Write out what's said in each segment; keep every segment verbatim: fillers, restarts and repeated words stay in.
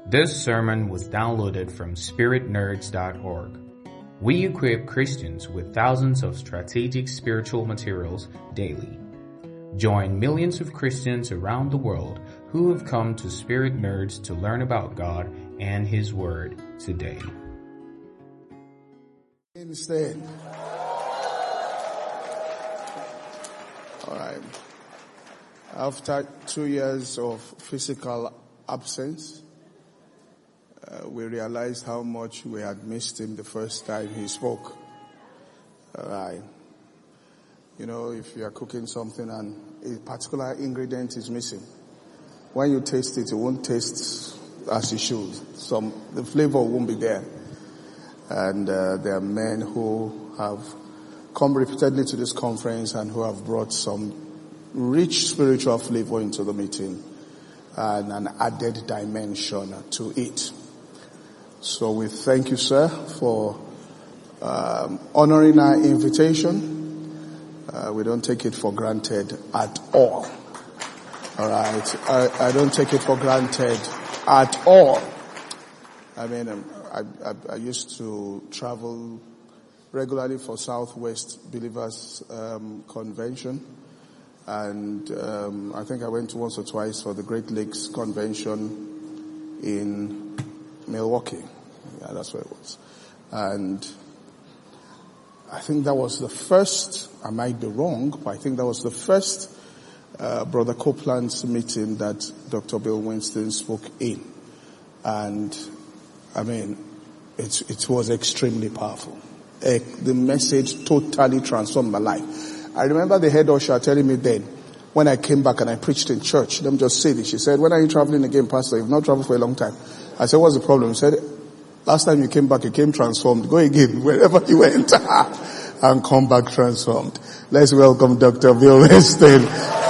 This sermon was downloaded from spirit nerds dot org. We equip Christians with thousands of strategic spiritual materials daily. Join millions of Christians around the world who have come to Spirit Nerds to learn about God and His Word today. Instead. All right. After two years of physical absence, uh, we realized how much we had missed him the first time he spoke. All right. You know, if you are cooking something and a particular ingredient is missing, when you taste it, it won't taste as it should. Some, the flavor won't be there. And uh, there are men who have come repeatedly to this conference and who have brought some rich spiritual flavor into the meeting and an added dimension to it. So we thank you, sir, for um, honoring our invitation. Uh, we don't take it for granted at all. All right. I, I don't take it for granted at all. I mean, um, I, I, I used to travel regularly for Southwest Believers um, Convention. And um, I think I went once or twice for the Great Lakes Convention in Milwaukee. Yeah, that's where it was. And I think that was the first, I might be wrong, but I think that was the first uh, Brother Copeland's meeting that Doctor Bill Winston spoke in. And I mean, it, it was extremely powerful. Uh, the message totally transformed my life. I remember the head usher telling me then, when I came back and I preached in church, let me just say this. She said, when are you traveling again, Pastor? You've not traveled for a long time. I said, what's the problem? She said, last time you came back, you came transformed. Go again, wherever you went, and come back transformed. Let's welcome Doctor Bill Winston.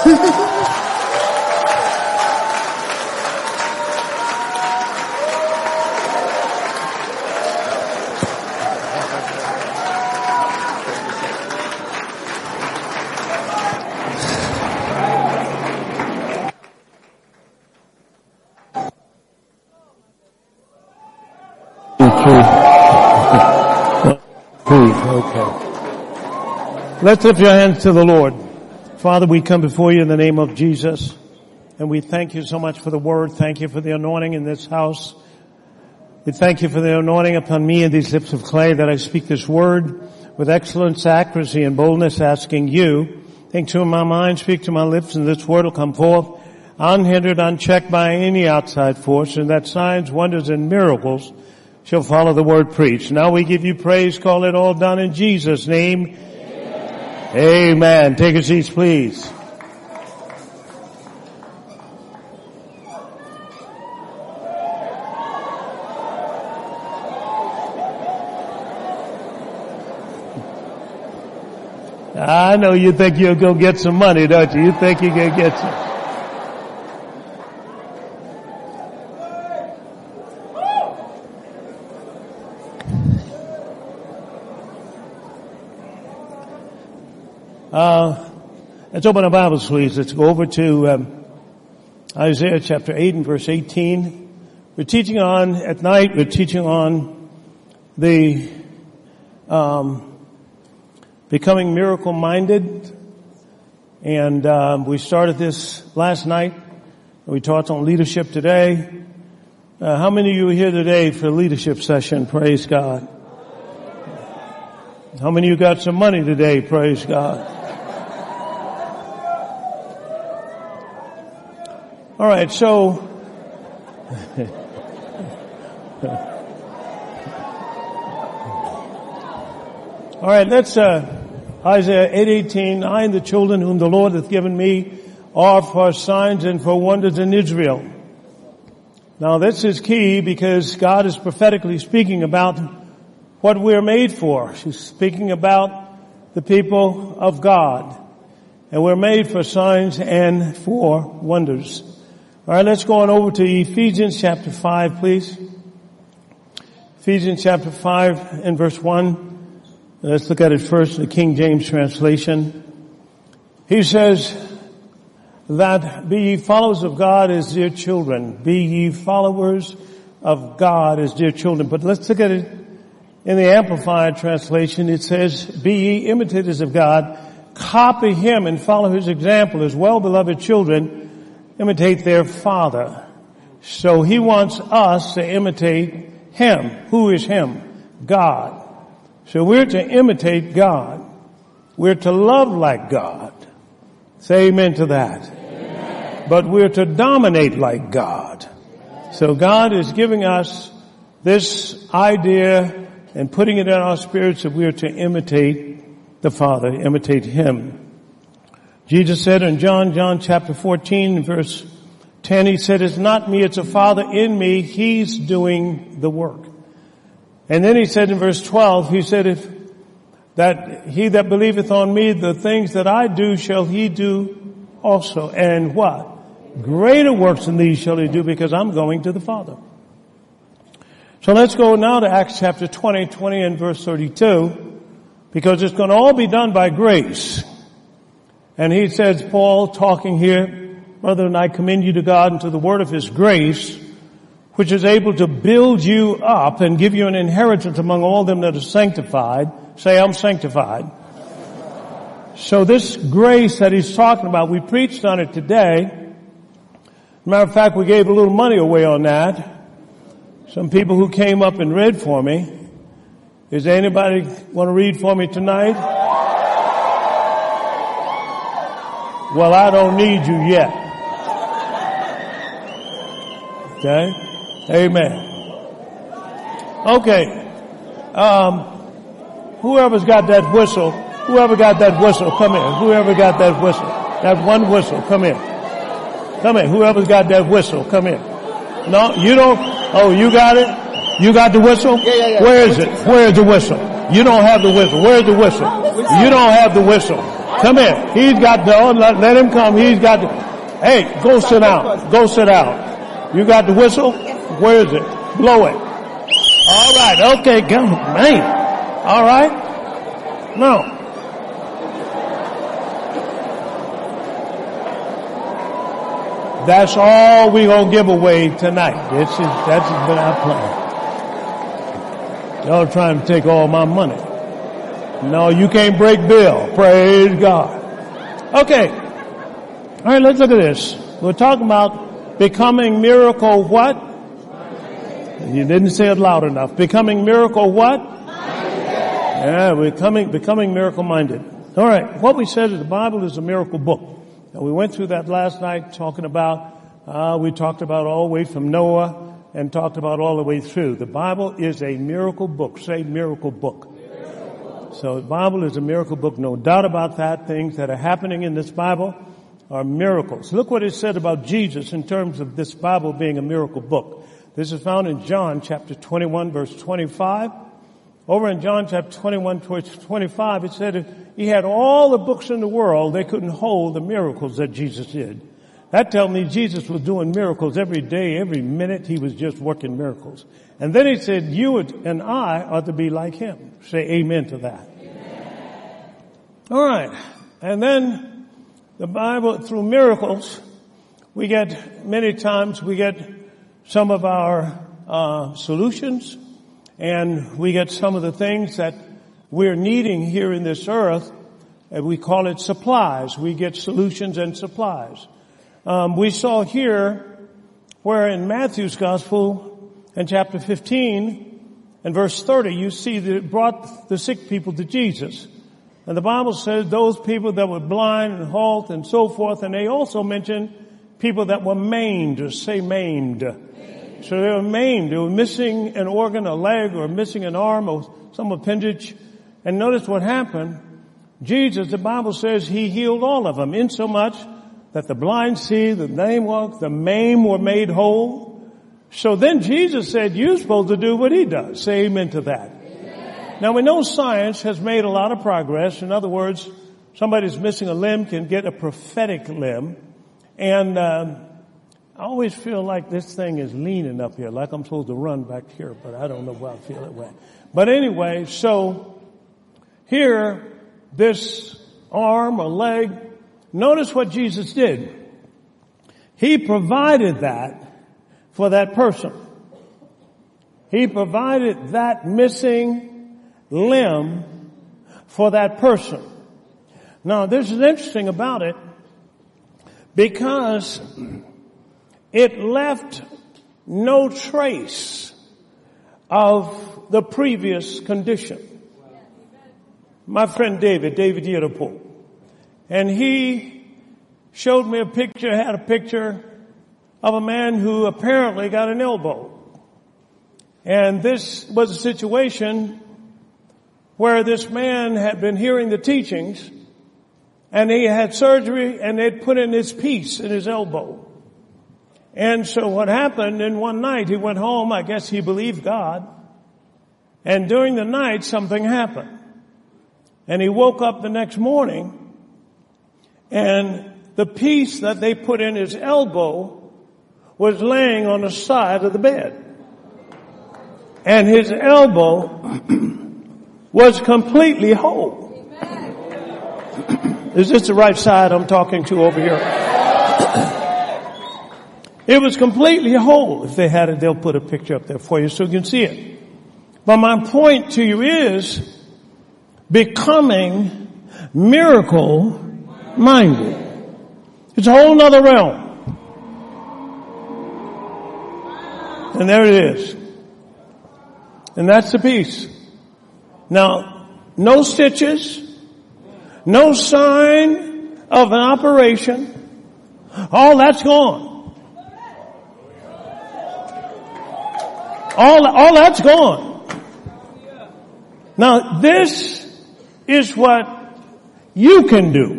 Let's lift your hands to the Lord. Father, we come before you in the name of Jesus, and we thank you so much for the word. Thank you for the anointing in this house. We thank you for the anointing upon me and these lips of clay that I speak this word with excellence, accuracy, and boldness, asking you, think to my mind, speak to my lips, and this word will come forth unhindered, unchecked by any outside force, and that signs, wonders, and miracles shall follow the word preached. Now we give you praise, call it all done in Jesus' name. Amen. Take your seats, please. I know you think you'll go get some money, don't you? You think you're going to get some. Uh, let's open our Bibles, please. Let's go over to um, Isaiah chapter eight and verse eighteen. We're teaching on, at night, we're teaching on the um, becoming miracle-minded. And um, we started this last night. We taught on leadership today. Uh, how many of you are here today for a leadership session? Praise God. How many of you got some money today? Praise God. All right, so all right, let's uh Isaiah eight eighteen. I and the children whom the Lord hath given me are for signs and for wonders in Israel. Now this is key because God is prophetically speaking about what we're made for. She's speaking about the people of God, and we're made for signs and for wonders. All right, let's go on over to Ephesians chapter five, please. Ephesians chapter five and verse one. Let's look at it first in the King James translation. He says that be ye followers of God as dear children. Be ye followers of God as dear children. But let's look at it in the Amplified translation. It says, be ye imitators of God, copy him and follow his example as well-beloved children imitate their father. So he wants us to imitate him. Who is him? God. So we're to imitate God. We're to love like God. Say amen to that. Amen. But we're to dominate like God. So God is giving us this idea and putting it in our spirits that we are to imitate the Father, imitate him. Jesus said in John, John chapter fourteen, verse ten, he said, it's not me, it's a Father in me. He's doing the work. And then he said in verse twelve, he said, if that he that believeth on me, the things that I do shall he do also. And what? Greater works than these shall he do, because I'm going to the Father. So let's go now to Acts chapter twenty, twenty and verse thirty-two, because it's going to all be done by grace. And he says, Paul talking here, brethren, I commend you to God and to the word of his grace, which is able to build you up and give you an inheritance among all them that are sanctified. Say, I'm sanctified. So this grace that he's talking about, we preached on it today. Matter of fact, we gave a little money away on that. Some people who came up and read for me. Is there anybody want to read for me tonight? Well, I don't need you yet. Okay? Amen. Okay. Um, whoever's got that whistle, whoever got that whistle, come here. Whoever got that whistle, that one whistle, come here. Come here. Whoever's got that whistle, come here. No, you don't. Oh, you got it? You got the whistle? Yeah, yeah, yeah. Where is it? Where is the whistle? You don't have the whistle. Where's the whistle? You don't have the whistle. Come here. He's got the, oh, let, let him come. He's got the, hey, go sit down. Go sit down. You got the whistle? Where is it? Blow it. All right. Okay. Come on. Man. All right. No. That's all we gonna give away tonight. This is, that's been our plan. Y'all trying to take all my money. No, you can't break bill. Praise God. Okay. All right, let's look at this. We're talking about becoming miracle what? You didn't say it loud enough. Becoming miracle what? Yeah, we're becoming, becoming miracle minded. All right. What we said is the Bible is a miracle book. Now, we went through that last night talking about, uh, we talked about all the way from Noah and talked about all the way through. The Bible is a miracle book. Say miracle book. Miracle. So the Bible is a miracle book. No doubt about that. Things that are happening in this Bible are miracles. Look what it said about Jesus in terms of this Bible being a miracle book. This is found in John chapter twenty-one verse twenty-five. Over in John chapter twenty-one, twenty-five, it said if he had all the books in the world, they couldn't hold the miracles that Jesus did. That tells me Jesus was doing miracles every day, every minute. He was just working miracles. And then he said, you and I are to be like him. Say amen to that. Amen. All right. And then the Bible, through miracles, we get, many times we get some of our uh solutions. And we get some of the things that we're needing here in this earth, and we call it supplies. We get solutions and supplies. Um, we saw here where in Matthew's Gospel in chapter fifteen and verse thirty, you see that it brought the sick people to Jesus. And the Bible says those people that were blind and halt and so forth, and they also mentioned people that were maimed, or say maimed. So they were maimed. They were missing an organ, a leg, or missing an arm, or some appendage. And notice what happened. Jesus, the Bible says, he healed all of them, insomuch that the blind see, the lame walk, the maimed were made whole. So then Jesus said, you're supposed to do what he does. Say amen to that. Amen. Now we know science has made a lot of progress. In other words, somebody who's missing a limb can get a prosthetic limb. And, um, I always feel like this thing is leaning up here, like I'm supposed to run back here, but I don't know why I feel that way. But anyway, so here, this arm or leg, notice what Jesus did. He provided that for that person. He provided that missing limb for that person. Now, this is interesting about it because it left no trace of the previous condition. My friend David, David Yeropo, and he showed me a picture, had a picture of a man who apparently got an elbow. And this was a situation where this man had been hearing the teachings, and he had surgery, and they'd put in this piece in his elbow. And so what happened, in one night he went home, I guess he believed God, and during the night something happened. And he woke up the next morning, and the piece that they put in his elbow was laying on the side of the bed. And his elbow was completely whole. Is this the right side I'm talking to over here? It was completely whole. If they had it, they'll put a picture up there for you so you can see it. But my point to you is becoming miracle minded. It's a whole nother realm. And there it is. And that's the piece. Now, no stitches, no sign of an operation. All that's gone. All, all that's gone. Now, this is what you can do.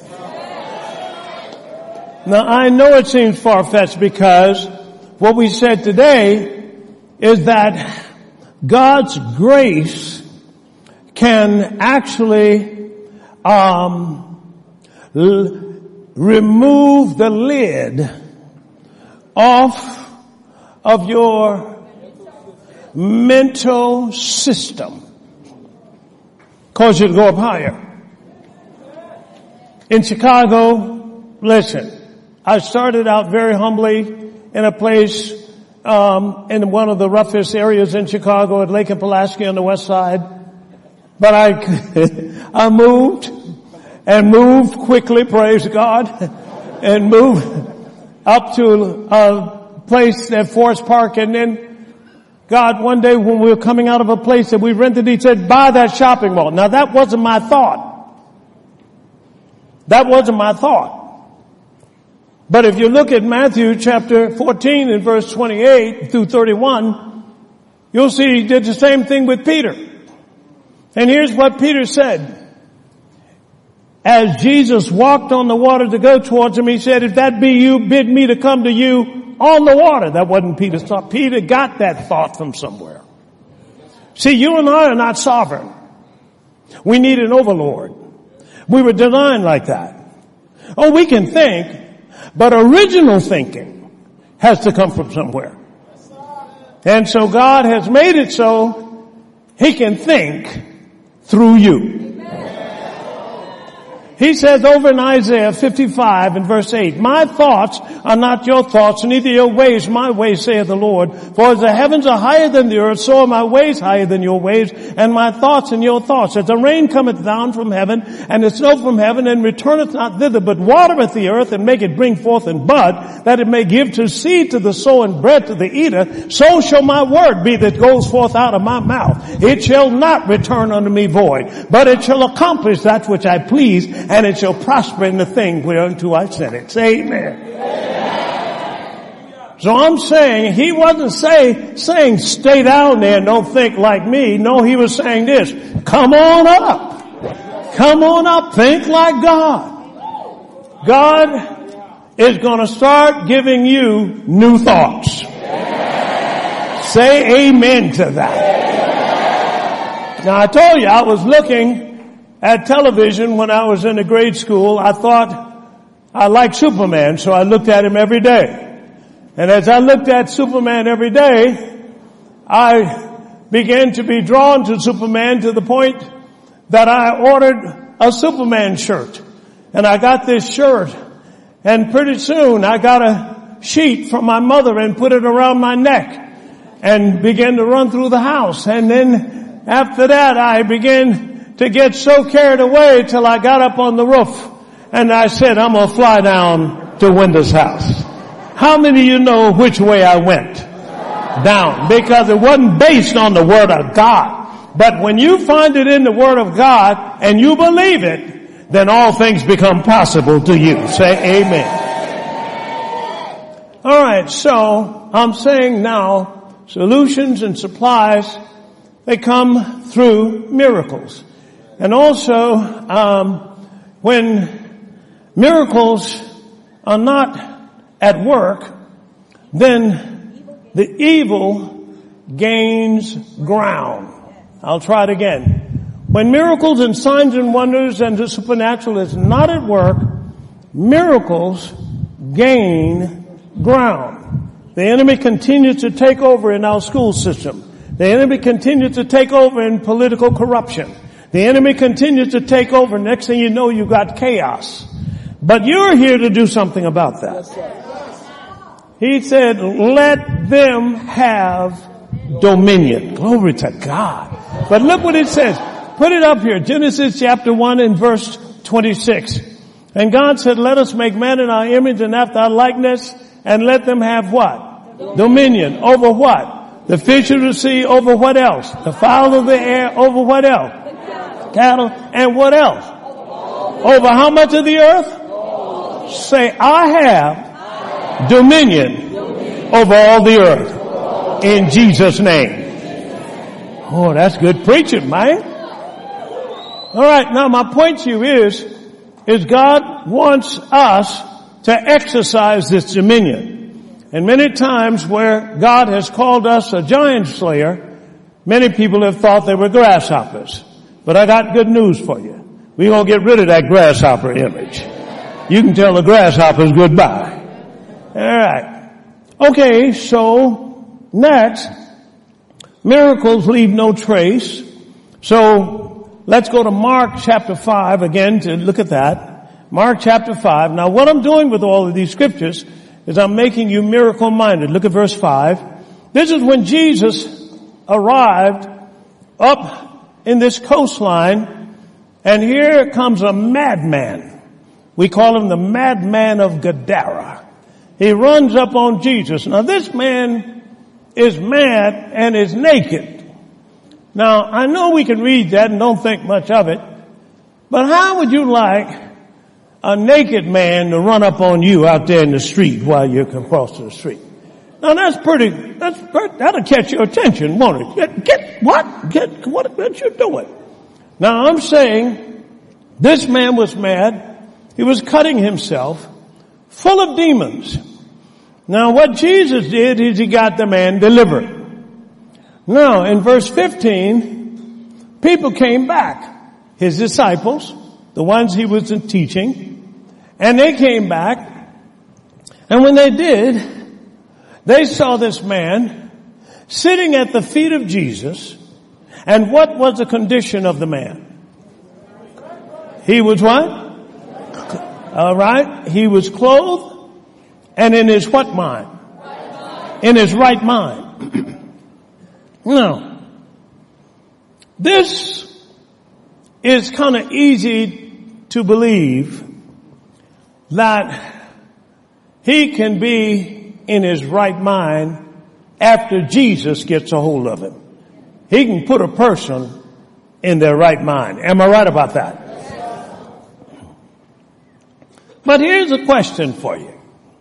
Now, I know it seems far-fetched because what we said today is that God's grace can actually um, l- remove the lid off of your mental system, cause you to go up higher. In Chicago, listen, I started out very humbly in a place um in one of the roughest areas in Chicago at Lake and Pulaski on the west side. But I I moved and moved quickly, praise God, and moved up to a place at Forest Park. And then God, one day when we were coming out of a place that we rented, He said, buy that shopping mall. Now that wasn't my thought. That wasn't my thought. But if you look at Matthew chapter fourteen and verse twenty-eight through thirty-one, you'll see He did the same thing with Peter. And here's what Peter said. As Jesus walked on the water to go towards Him, He said, if that be you, bid me to come to you on the water. That wasn't Peter's thought. Peter got that thought from somewhere. See, you and I are not sovereign. We need an overlord. We were designed like that. Oh, we can think, but original thinking has to come from somewhere. And so God has made it so He can think through you. He says over in Isaiah fifty-five and verse eight, my thoughts are not your thoughts, neither your ways my ways, saith the Lord. For as the heavens are higher than the earth, so are my ways higher than your ways, and my thoughts than your thoughts. As the rain cometh down from heaven, and the snow from heaven, and returneth not thither, but watereth the earth, and make it bring forth and bud, that it may give to seed to the sower and bread to the eater, so shall my word be that goes forth out of my mouth. It shall not return unto me void, but it shall accomplish that which I please, and it shall prosper in the thing whereunto I sent it. Say amen. Amen. So I'm saying, He wasn't say, saying stay down there and don't think like me. No, He was saying this, come on up. Come on up, think like God. God is going to start giving you new thoughts. Say amen to that. Now I told you I was looking at television when I was in the grade school. I thought I liked Superman, so I looked at him every day. And as I looked at Superman every day, I began to be drawn to Superman to the point that I ordered a Superman shirt. And I got this shirt, and pretty soon I got a sheet from my mother and put it around my neck. and began to run through the house. And then after that, I began to get so carried away till I got up on the roof. And I said, I'm going to fly down to Wenda's house. How many of you know which way I went? Down. Because it wasn't based on the Word of God. But when you find it in the Word of God and you believe it, then all things become possible to you. Say amen. All right, so I'm saying now, solutions and supplies, they come through miracles. And also, um, when miracles are not at work, then the evil gains ground. I'll try it again. When miracles and signs and wonders and the supernatural is not at work, miracles gain ground. The enemy continues to take over in our school system. The enemy continues to take over in political corruption. The enemy continues to take over. Next thing you know, you got chaos. But you're here to do something about that. He said, let them have dominion. Glory to God. But look what it says. Put it up here. Genesis chapter one and verse twenty-six. And God said, let us make man in our image and after our likeness, and let them have what? Dominion. Dominion. Over what? The fish of the sea. Over what else? The fowl of the air. Over what else? Cattle. And what else? Over how much of the earth? Say, I have dominion over all the earth. In Jesus' name. Oh, that's good preaching, man. All right. Now my point to you is, is God wants us to exercise this dominion. And many times where God has called us a giant slayer, many people have thought they were grasshoppers. But I got good news for you. We're going to get rid of that grasshopper image. You can tell the grasshoppers goodbye. All right. Okay, so next, miracles leave no trace. So let's go to Mark chapter five again to look at that. Mark chapter five. Now what I'm doing with all of these scriptures is I'm making you miracle minded. Look at verse five. This is when Jesus arrived up in this coastline, and here comes a madman. We call him the madman of Gadara. He runs up on Jesus. Now this man is mad and is naked. Now I know we can read that and don't think much of it, but how would you like a naked man to run up on you out there in the street while you're crossing the street? Now that's pretty, that's, that'll catch your attention, won't it? Get, get what? Get, what, what you doing? Now I'm saying this man was mad. He was cutting himself full of demons. Now what Jesus did is he got the man delivered. Now in verse fifteen, people came back. His disciples, the ones he was teaching, and they came back, and when they did, they saw this man sitting at the feet of Jesus, and what was the condition of the man? He was what? All right. He was clothed, and in his what mind? In his right mind. Now, this is kind of easy to believe that he can be in his right mind after Jesus gets a hold of him. He can put a person in their right mind. Am I right about that? But here's a question for you.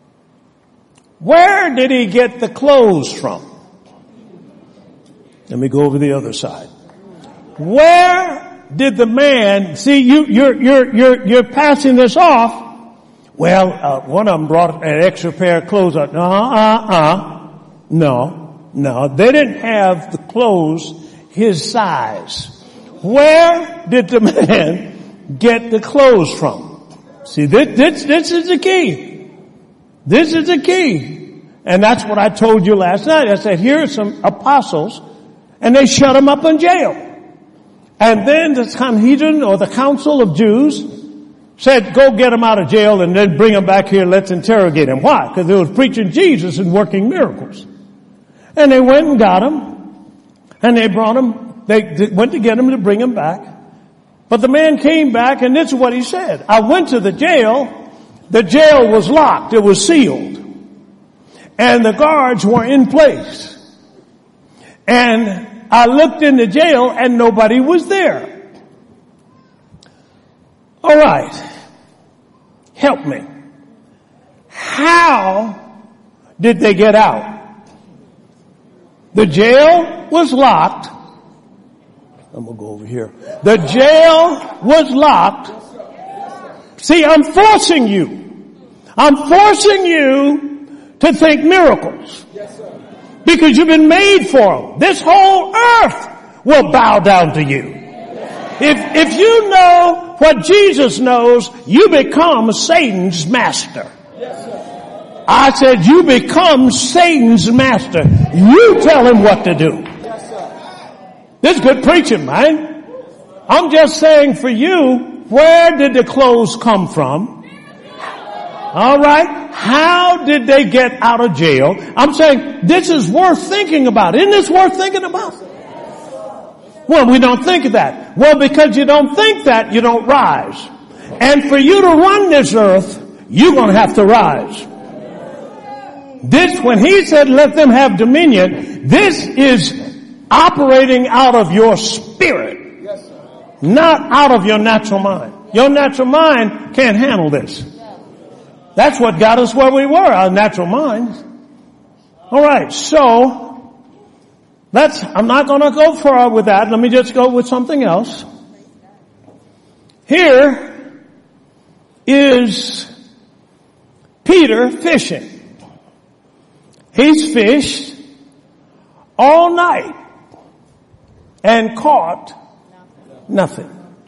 Where did he get the clothes from? Let me go over the other side. Where did the man, see, you, you're, you're, you're, you're passing this off. Well, uh, one of them brought an extra pair of clothes up. Uh, uh, uh. No, no, they didn't have the clothes his size. Where did the man get the clothes from? See, this, this, this is the key. This is the key. And that's what I told you last night. I said, here are some apostles, and they shut them up in jail. And then the Sanhedrin, or the Council of Jews, said, go get him out of jail and then bring him back here. Let's interrogate him. Why? Because they was preaching Jesus and working miracles. And they went and got him. And they brought him, they went to get him to bring him back. But the man came back and this is what he said. I went to the jail. The jail was locked. It was sealed. And the guards were in place. And I looked in the jail and nobody was there. All right. Help me. How did they get out? The jail was locked. I'm going to go over here. The jail was locked. See, I'm forcing you. I'm forcing you to think miracles. Because you've been made for them. This whole earth will bow down to you. If, if you know what Jesus knows, you become Satan's master. I said you become Satan's master. You tell him what to do. This is good preaching, man. I'm just saying for you, where did the clothes come from? All right. How did they get out of jail? I'm saying this is worth thinking about. Isn't this worth thinking about? Well, we don't think of that. Well, because you don't think that, you don't rise. And for you to run this earth, you're going to have to rise. This, when he said let them have dominion, this is operating out of your spirit, not out of your natural mind. Your natural mind can't handle this. That's what got us where we were, our natural minds. All right, so that's, I'm not going to go far with that. Let me just go with something else. Here is Peter fishing. He's fished all night and caught nothing.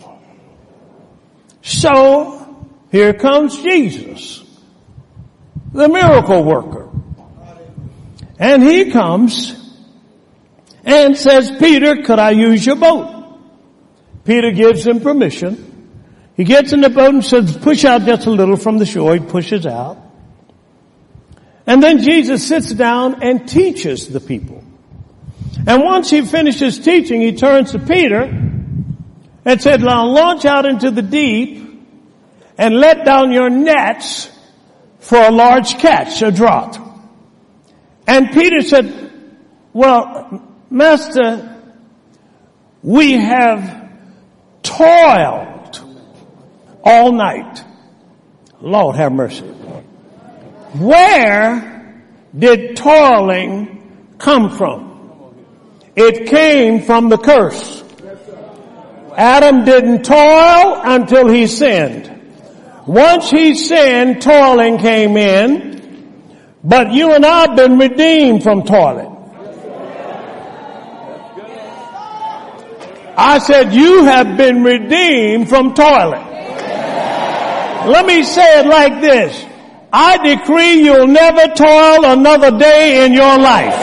So here comes Jesus, the miracle worker. And he comes and says, Peter, could I use your boat? Peter gives him permission. He gets in the boat and says, push out just a little from the shore. He pushes out. And then Jesus sits down and teaches the people. And once he finishes teaching, he turns to Peter and said, now launch out into the deep and let down your nets for a large catch, a draught. And Peter said, well, Master, we have toiled all night. Lord have mercy. Where did toiling come from? It came from the curse. Adam didn't toil until he sinned. Once he sinned, toiling came in. But you and I have been redeemed from toiling. I said you have been redeemed from toiling. Let me say it like this. I decree you'll never toil another day in your life.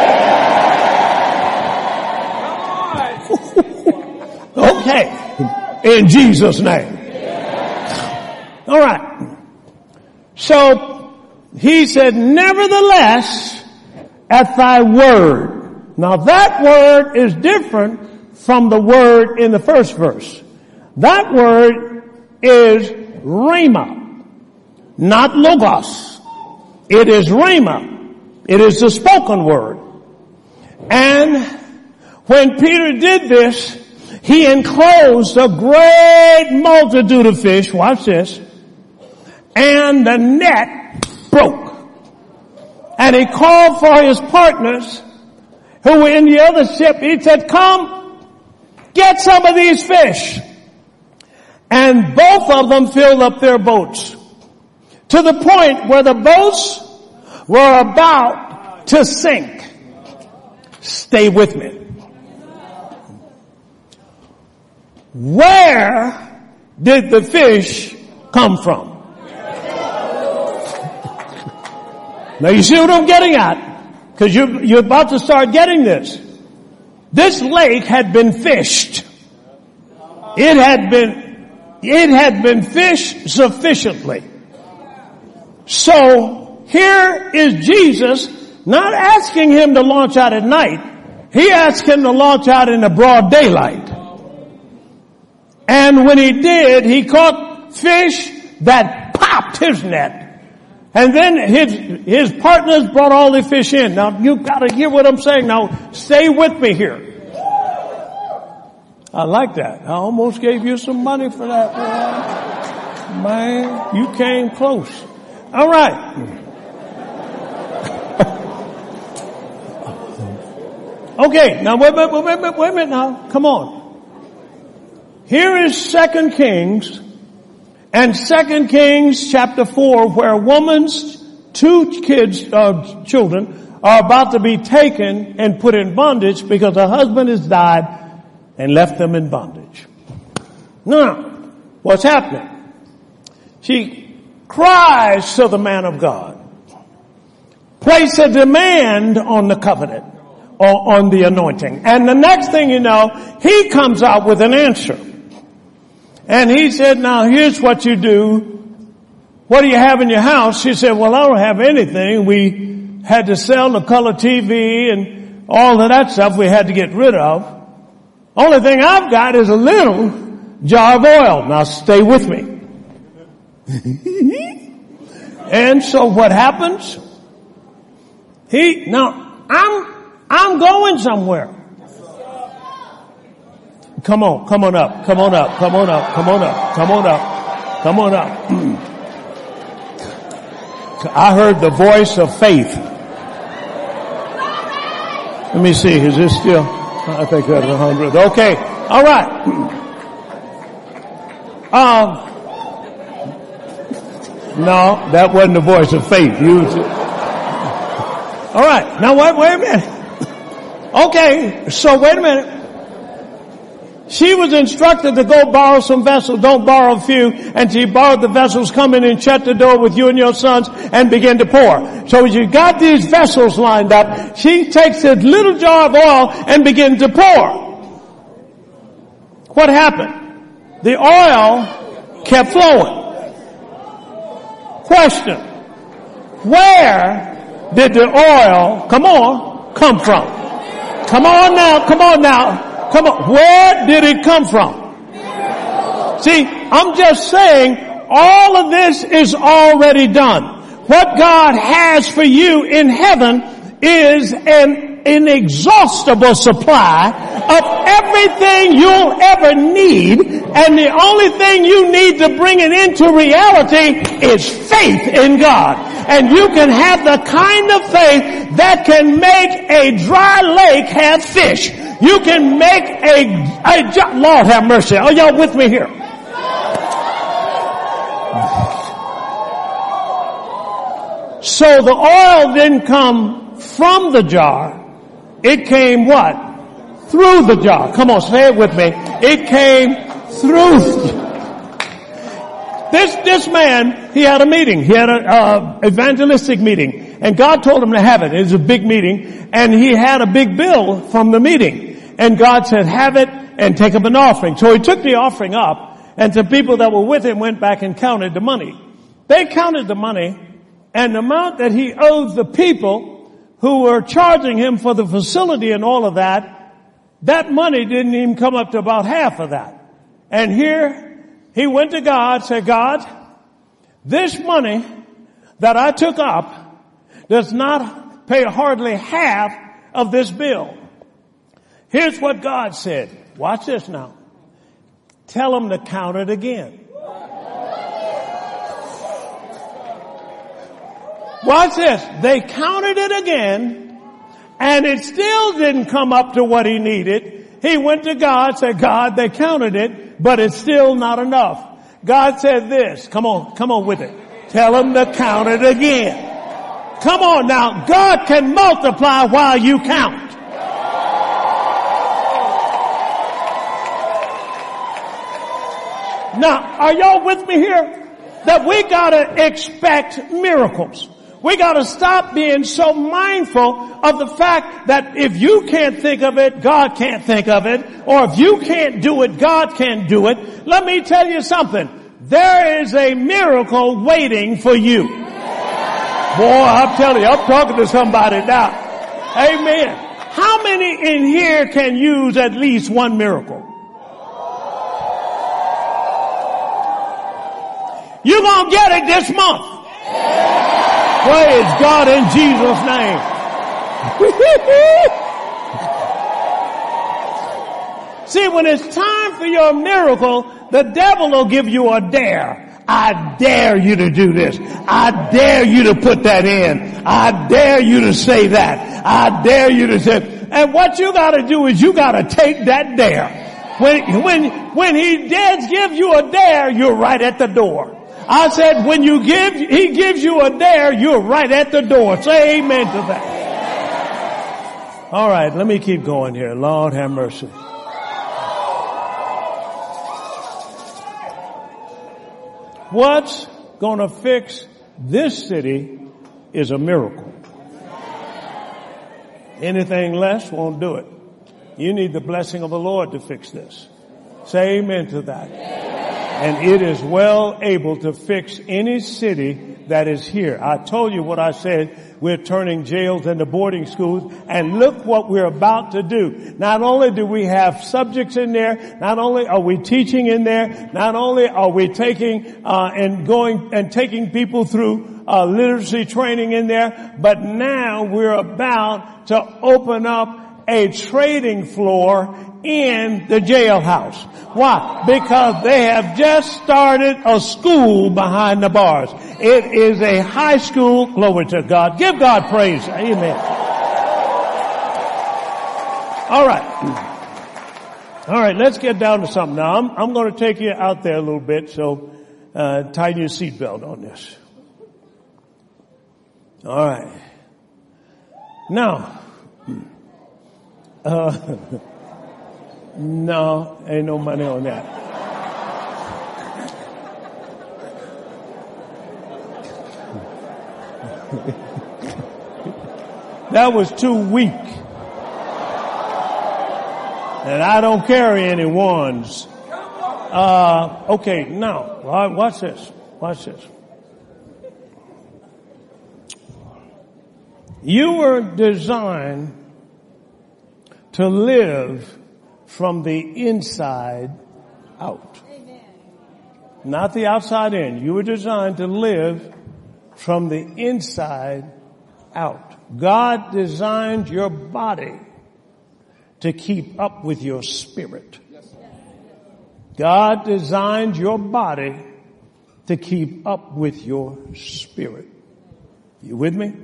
Okay. In Jesus' name. All right. So he said, nevertheless, at thy word. Now that word is different from the word in the first verse. That word is rhema. Not logos. It is rhema. It is the spoken word. And when Peter did this, he enclosed a great multitude of fish. Watch this. And the net broke. And he called for his partners who were in the other ship. He said, come, get some of these fish. And both of them filled up their boats. To the point where the boats were about to sink. Stay with me. Where did the fish come from? Now you see what I'm getting at? Because you're, you're about to start getting this. This lake had been fished. It had been, it had been fished sufficiently. So here is Jesus not asking him to launch out at night. He asked him to launch out in the broad daylight. And when he did, he caught fish that popped his net. And then his, his partners brought all the fish in. Now you gotta hear what I'm saying. Now stay with me here. I like that. I almost gave you some money for that. Man, man you came close. All right. Okay, now wait, wait, wait, wait, wait a minute now. Come on. Here is Second Kings, and Second Kings chapter four, where a woman's two kids, uh, children are about to be taken and put in bondage because her husband has died and left them in bondage. Now, what's happening? She cries to the man of God. Place a demand on the covenant or on the anointing. And the next thing you know, he comes out with an answer. And he said, now here's what you do. What do you have in your house? She said, well, I don't have anything. We had to sell the color T V and all of that stuff we had to get rid of. Only thing I've got is a little jar of oil. Now stay with me. And so what happens? He, now I'm, I'm going somewhere. Come on, come on up, come on up, come on up, come on up, come on up, come on up. I heard the voice of faith. Let me see, is this still? I think that's a hundred. Okay, all right. Um, no, that wasn't the voice of faith. You. All right, now wait, wait a minute. Okay, so wait a minute. She was instructed to go borrow some vessels, don't borrow a few, and she borrowed the vessels, come in and shut the door with you and your sons and begin to pour. So you got these vessels lined up, she takes a little jar of oil and begins to pour. What happened? The oil kept flowing. Question. Where did the oil, come on, come from? Come on now, come on now. Come on, where did it come from? See, I'm just saying all of this is already done. What God has for you in heaven is an inexhaustible supply of everything you'll ever need, and the only thing you need to bring it into reality is faith in God. And you can have the kind of faith that can make a dry lake have fish. You can make a, a, Lord have mercy. Are y'all with me here? So the oil didn't come from the jar. It came what? Through the jar. Come on, say it with me. It came through. This, this man, he had a meeting. He had an uh, evangelistic meeting. And God told him to have it. It was a big meeting. And he had a big bill from the meeting. And God said, have it and take up an offering. So he took the offering up, and the people that were with him went back and counted the money. They counted the money, and the amount that he owed the people who were charging him for the facility and all of that, that money didn't even come up to about half of that. And here he went to God, said, God, this money that I took up does not pay hardly half of this bill. Here's what God said. Watch this now. Tell them to count it again. Watch this. They counted it again, and it still didn't come up to what he needed. He went to God, said, God, they counted it, but it's still not enough. God said this. Come on, come on with it. Tell them to count it again. Come on now. God can multiply while you count. Now, are y'all with me here? That we gotta expect miracles. We gotta stop being so mindful of the fact that if you can't think of it, God can't think of it. Or if you can't do it, God can do it. Let me tell you something. There is a miracle waiting for you. Boy, I'm telling you, I'm talking to somebody now. Amen. How many in here can use at least one miracle? You're going to get it this month. Praise God in Jesus' name. See, when it's time for your miracle, the devil will give you a dare. I dare you to do this. I dare you to put that in. I dare you to say that. I dare you to say, and what you gotta do is you gotta take that dare. When, when, when he dares give you a dare, you're right at the door. I said, when you give, he gives you a dare, you're right at the door. Say amen to that. All right, let me keep going here. Lord have mercy. What's going to fix this city is a miracle. Anything less won't do it. You need the blessing of the Lord to fix this. Say amen to that. And it is well able to fix any city that is here. I told you what I said. We're turning jails into boarding schools, and look what we're about to do. Not only do we have subjects in there, not only are we teaching in there, not only are we taking uh and going and taking people through uh literacy training in there, but now we're about to open up a trading floor in the jailhouse. Why? Because they have just started a school behind the bars. It is a high school. Glory to God. Give God praise. Amen. All right. All right, let's get down to something now. I'm, I'm going to take you out there a little bit, so uh tighten your seatbelt on this. All right. Now, uh no, ain't no money on that. That was too weak. And I don't carry any ones. Uh, okay, now, watch this. Watch this. You were designed to live from the inside out. Amen. Not the outside in. You were designed to live from the inside out. God designed your body to keep up with your spirit. God designed your body to keep up with your spirit. You with me?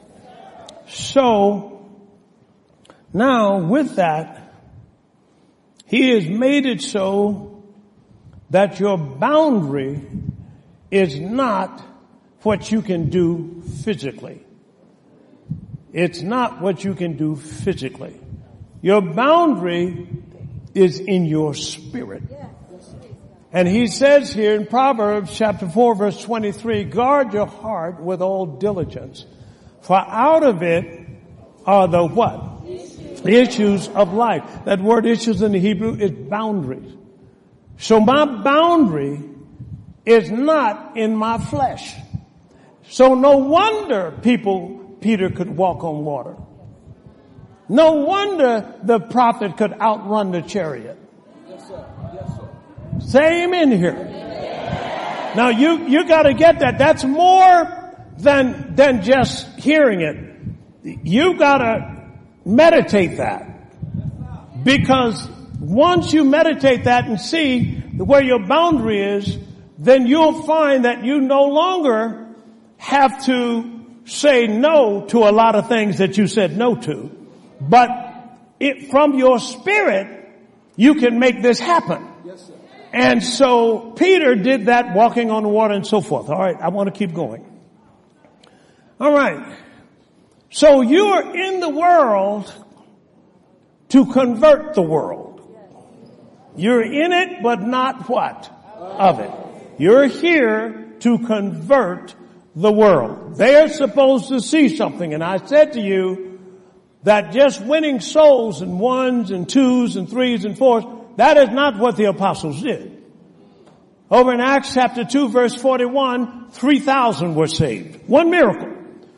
So, now with that, He has made it so that your boundary is not what you can do physically. It's not what you can do physically. Your boundary is in your spirit. And he says here in Proverbs chapter four verse twenty-three, guard your heart with all diligence, for out of it are the what? Issues of life. That word issues in the Hebrew is boundaries. So my boundary is not in my flesh. So no wonder people, Peter could walk on water. No wonder the prophet could outrun the chariot. Yes, sir. Yes, sir. Say amen here. Yes. Now you, you gotta get that. That's more than, than just hearing it. You gotta meditate that. Because once you meditate that and see where your boundary is, then you'll find that you no longer have to say no to a lot of things that you said no to. But it, from your spirit, you can make this happen. Yes, sir. And so Peter did that, walking on the water and so forth. All right, I want to keep going. All right. So you are in the world to convert the world. You're in it, but not what? Of it. You're here to convert the world. They're supposed to see something. And I said to you that just winning souls in ones and twos and threes and fours, that is not what the apostles did. Over in Acts chapter two verse forty-one, three thousand were saved. One miracle.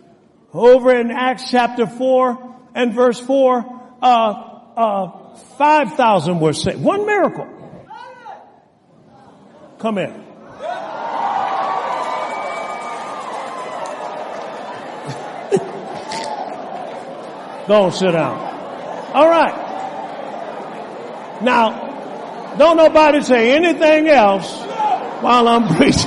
Over in Acts chapter four and verse four, uh, uh, five thousand were saved. One miracle. Come in. Go and sit down. All right. Now, don't nobody say anything else while I'm preaching.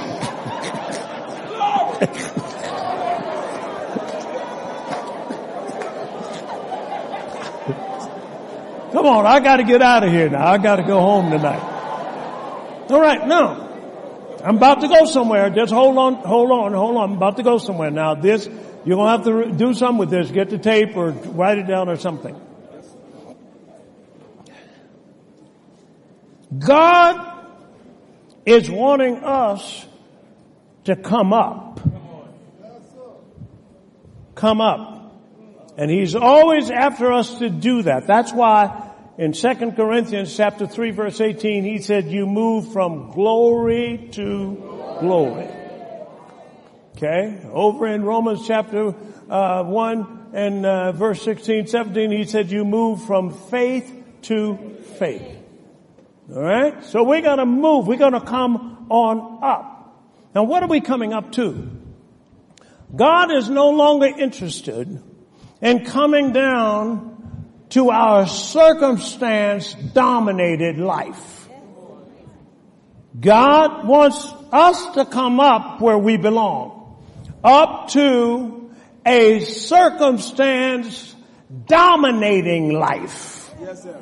Come on, I got to get out of here now. I got to go home tonight. All right, now, I'm about to go somewhere. Just hold on, hold on, hold on. I'm about to go somewhere. Now, this, you're going to have to do something with this. Get the tape or write it down or something. God is wanting us to come up. Come up. And He's always after us to do that. That's why in Second Corinthians chapter three verse eighteen, He said, you move from glory to glory. Okay? Over in Romans chapter uh, one and uh, verse sixteen, seventeen, He said, you move from faith to faith. All right? So we're going to move. We're going to come on up. Now, what are we coming up to? God is no longer interested in coming down to our circumstance-dominated life. God wants us to come up where we belong, up to a circumstance-dominating life. Yes, sir.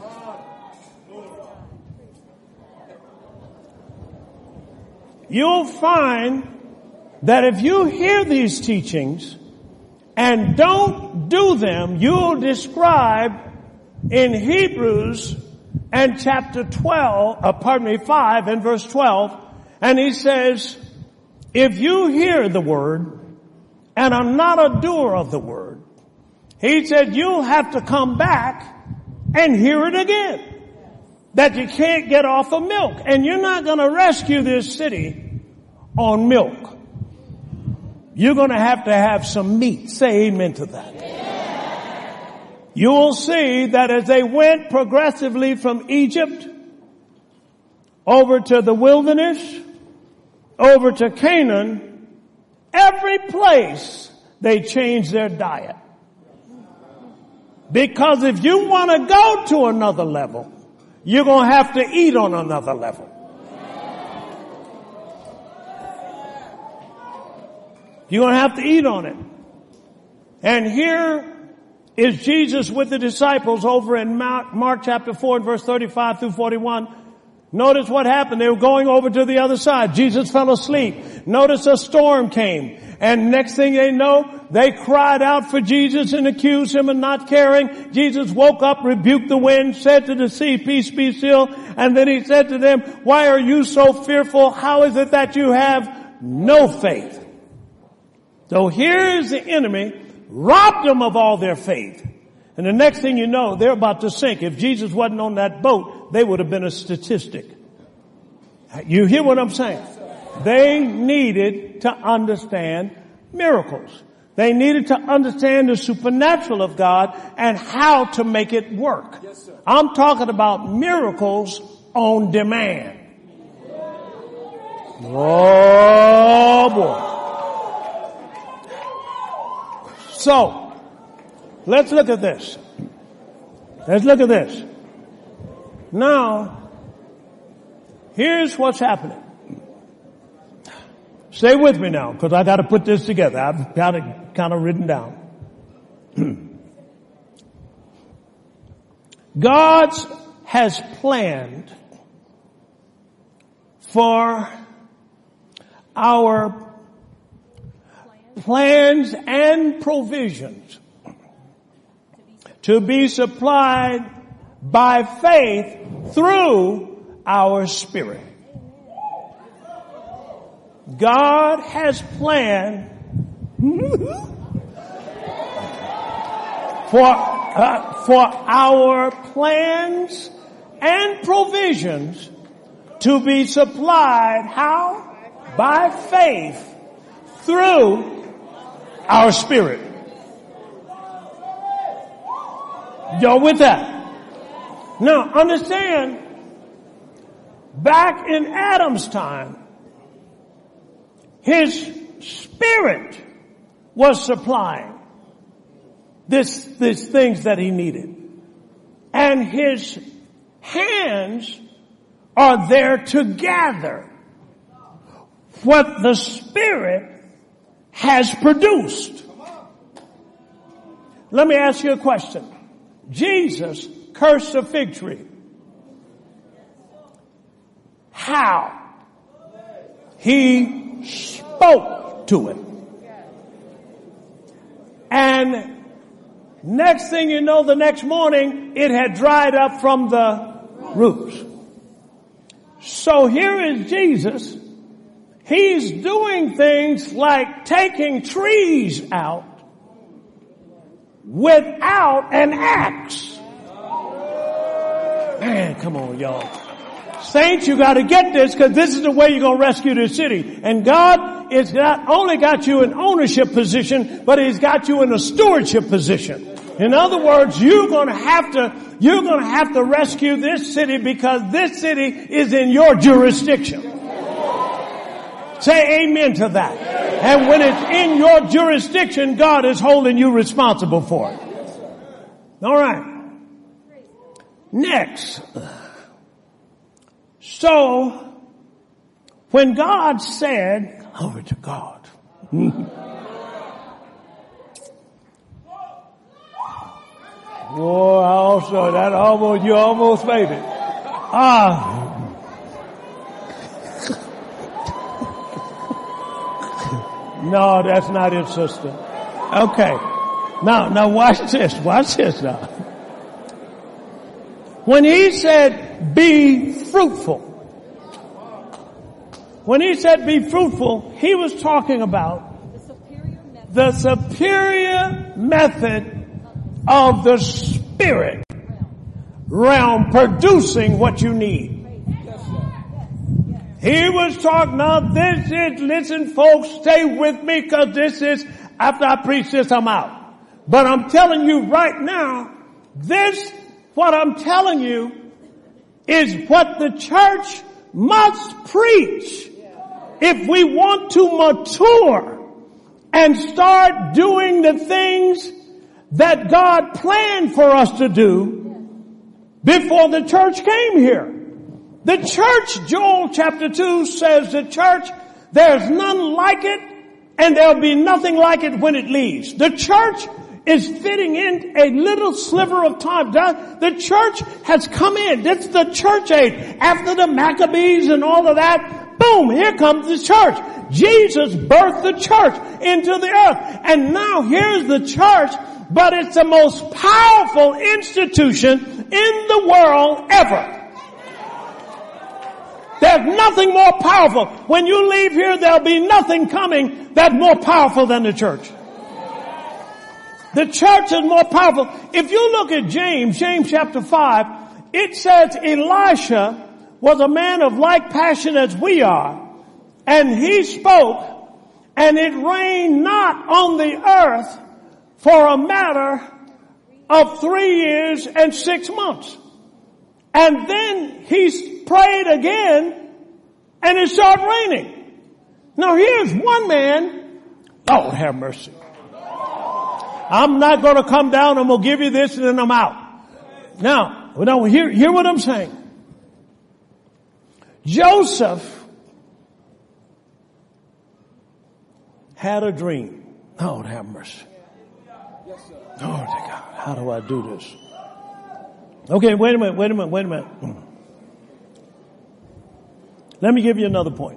You'll find that if you hear these teachings and don't do them, you'll describe in Hebrews and chapter twelve, uh, pardon me, five and verse twelve, and he says, if you hear the word and are not a doer of the word, he said you'll have to come back and hear it again. That you can't get off of milk. And you're not going to rescue this city on milk. You're going to have to have some meat. Say amen to that. Yeah. You will see that as they went progressively from Egypt over to the wilderness, over to Canaan, every place they changed their diet. Because if you want to go to another level, you're going to have to eat on another level. You're going to have to eat on it. And here is Jesus with the disciples over in Mark, Mark chapter four and verse thirty-five through forty-one. Notice what happened. They were going over to the other side. Jesus fell asleep. Notice a storm came. And next thing they know, they cried out for Jesus and accused him of not caring. Jesus woke up, rebuked the wind, said to the sea, peace be still. And then he said to them, why are you so fearful? How is it that you have no faith? So here's the enemy, robbed them of all their faith. And the next thing you know, they're about to sink. If Jesus wasn't on that boat, they would have been a statistic. You hear what I'm saying? They needed to understand miracles. They needed to understand the supernatural of God and how to make it work. Yes, sir. I'm talking about miracles on demand. Oh boy. So, let's look at this. Let's look at this. Now, here's what's happening. Stay with me now, because I got to put this together. I've got it kind of written down. God has planned for our plans and provisions to be supplied by faith through our spirit. God has planned for uh, for our plans and provisions to be supplied how? By faith through our spirit. Y'all with that? Now understand, back in Adam's time, his spirit was supplying this, these things that he needed. And his hands are there to gather what the Spirit has produced. Let me ask you a question. Jesus cursed a fig tree. How? He spoke to it. And next thing you know, the next morning, it had dried up from the roots. So here is Jesus. He's doing things like taking trees out without an axe. Man, come on, y'all. Saints, you got to get this, because this is the way you're going to rescue this city. And God is not only got you in ownership position, but He's got you in a stewardship position. In other words, you're going to have to, you're going to have to rescue this city because this city is in your jurisdiction. Say amen to that. And when it's in your jurisdiction, God is holding you responsible for it. All right. Next. So, when God said, glory to God. Boy, I also, that almost, you almost made it. Ah. No, that's not it, sister. Okay. Now, now watch this. Watch this now. When He said, be fruitful. When He said, be fruitful, He was talking about the superior method, the superior method of the spirit realm producing what you need. He was talking, now this is, listen folks, stay with me because this is, after I preach this, I'm out. But I'm telling you right now, this, what I'm telling you is what the church must preach if we want to mature and start doing the things that God planned for us to do before the church came here. The church, Joel chapter two says the church, there's none like it and there'll be nothing like it when it leaves. The church is fitting in a little sliver of time. The church has come in. This is the church age. After the Maccabees and all of that, boom, here comes the church. Jesus birthed the church into the earth. And now here's the church, but it's the most powerful institution in the world ever. There's nothing more powerful. When you leave here, there'll be nothing coming that's more powerful than the church. The church is more powerful. If you look at James, James chapter five, it says Elisha was a man of like passion as we are, and he spoke, and it rained not on the earth for a matter of three years and six months. And then he prayed again, and it started raining. Now here's one man. Lord have mercy. I'm not going to come down. I'm going to give you this, and then I'm out. Now, now hear, hear what I'm saying. Joseph had a dream. Lord have mercy. Lord God, how do I do this? Okay, wait a minute, wait a minute, wait a minute. Let me give you another point.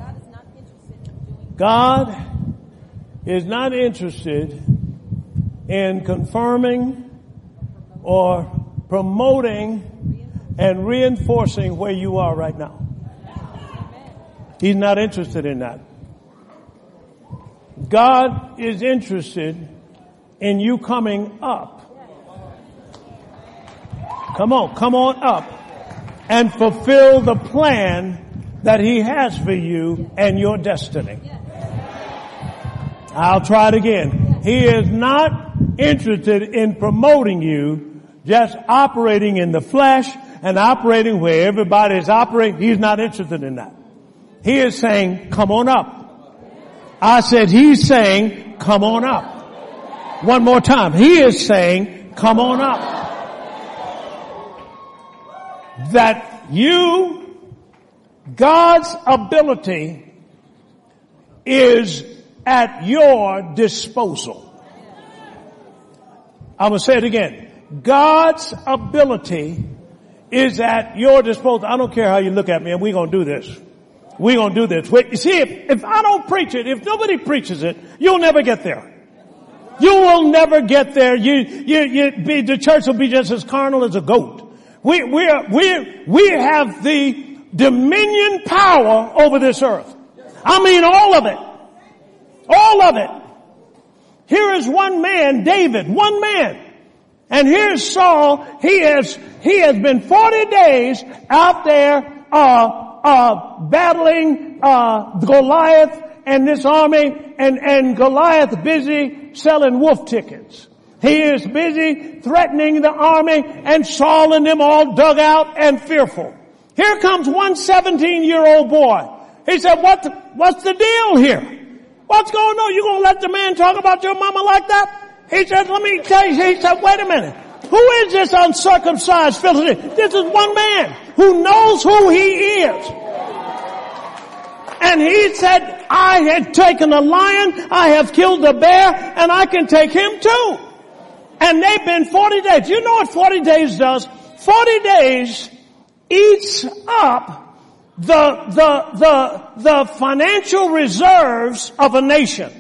God is not interested in confirming or promoting and reinforcing where you are right now. He's not interested in that. God is interested in you coming up. Come on, come on up and fulfill the plan that He has for you and your destiny. I'll try it again. He is not interested in promoting you. just operating in the flesh and operating where everybody is operating. He's not interested in that. He is saying, come on up. I said, he's saying, come on up. One more time. He is saying, come on up. That you, God's ability is at your disposal. I'm going to say it again. God's ability is at your disposal. I don't care how you look at me, and we're going to do this. We're going to do this. Wait, you see, if, if I don't preach it, if nobody preaches it, you'll never get there. You will never get there. You, you, you be, the church will be just as carnal as a goat. We, we, are, we, we have the dominion power over this earth. I mean all of it. All of it. Here is one man, David, one man. And here's Saul. He has, he has been forty days out there, uh, uh, battling, uh, Goliath and this army, and, and Goliath busy selling wolf tickets. He is busy threatening the army, and Saul and them all dug out and fearful. Here comes one seventeen-year-old boy. He said, what the, what's the deal here? What's going on? You gonna let the man talk about your mama like that? He said, let me tell you, he said, wait a minute. Who is this uncircumcised Philistine? This is one man who knows who he is. And he said, I had taken a lion, I have killed a bear, and I can take him too. And they've been forty days. You know what forty days does? forty days eats up the, the, the, the financial reserves of a nation.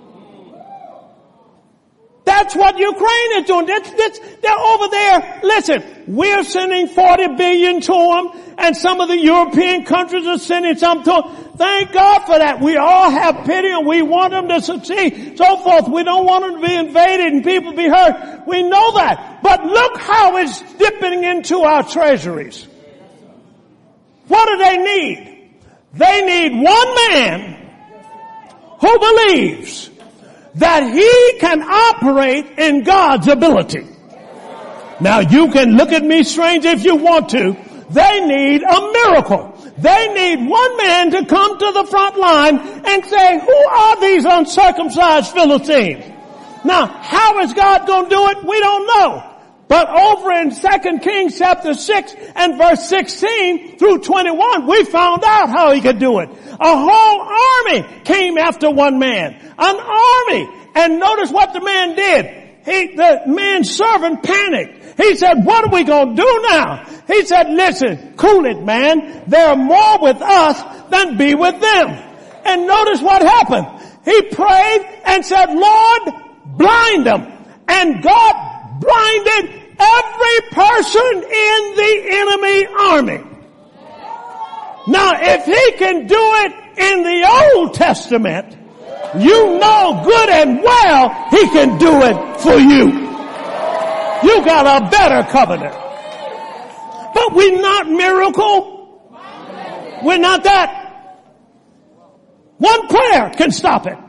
That's what Ukraine is doing. That's, that's, they're over there. Listen, we're sending forty billion to them, and some of the European countries are sending some to them. Thank God for that. We all have pity, and we want them to succeed, so forth. We don't want them to be invaded and people be hurt. We know that. But look how it's dipping into our treasuries. What do they need? They need one man who believes that he can operate in God's ability. Now you can look at me strange if you want to. They need a miracle. They need one man to come to the front line and say, who are these uncircumcised Philistines? Now, how is God going to do it? We don't know. But over in Second Kings chapter six and verse sixteen through twenty-one, we found out how he could do it. A whole army came after one man. An army. And notice what the man did. He, the man's servant panicked. He said, what are we going to do now? He said, listen, cool it, man. There are more with us than be with them. And notice what happened. He prayed and said, Lord, blind them. And God blinded every person in the enemy army. Now, if he can do it in the Old Testament, you know good and well he can do it for you. You got a better covenant. But we're not miracle. We're not that. One prayer can stop it.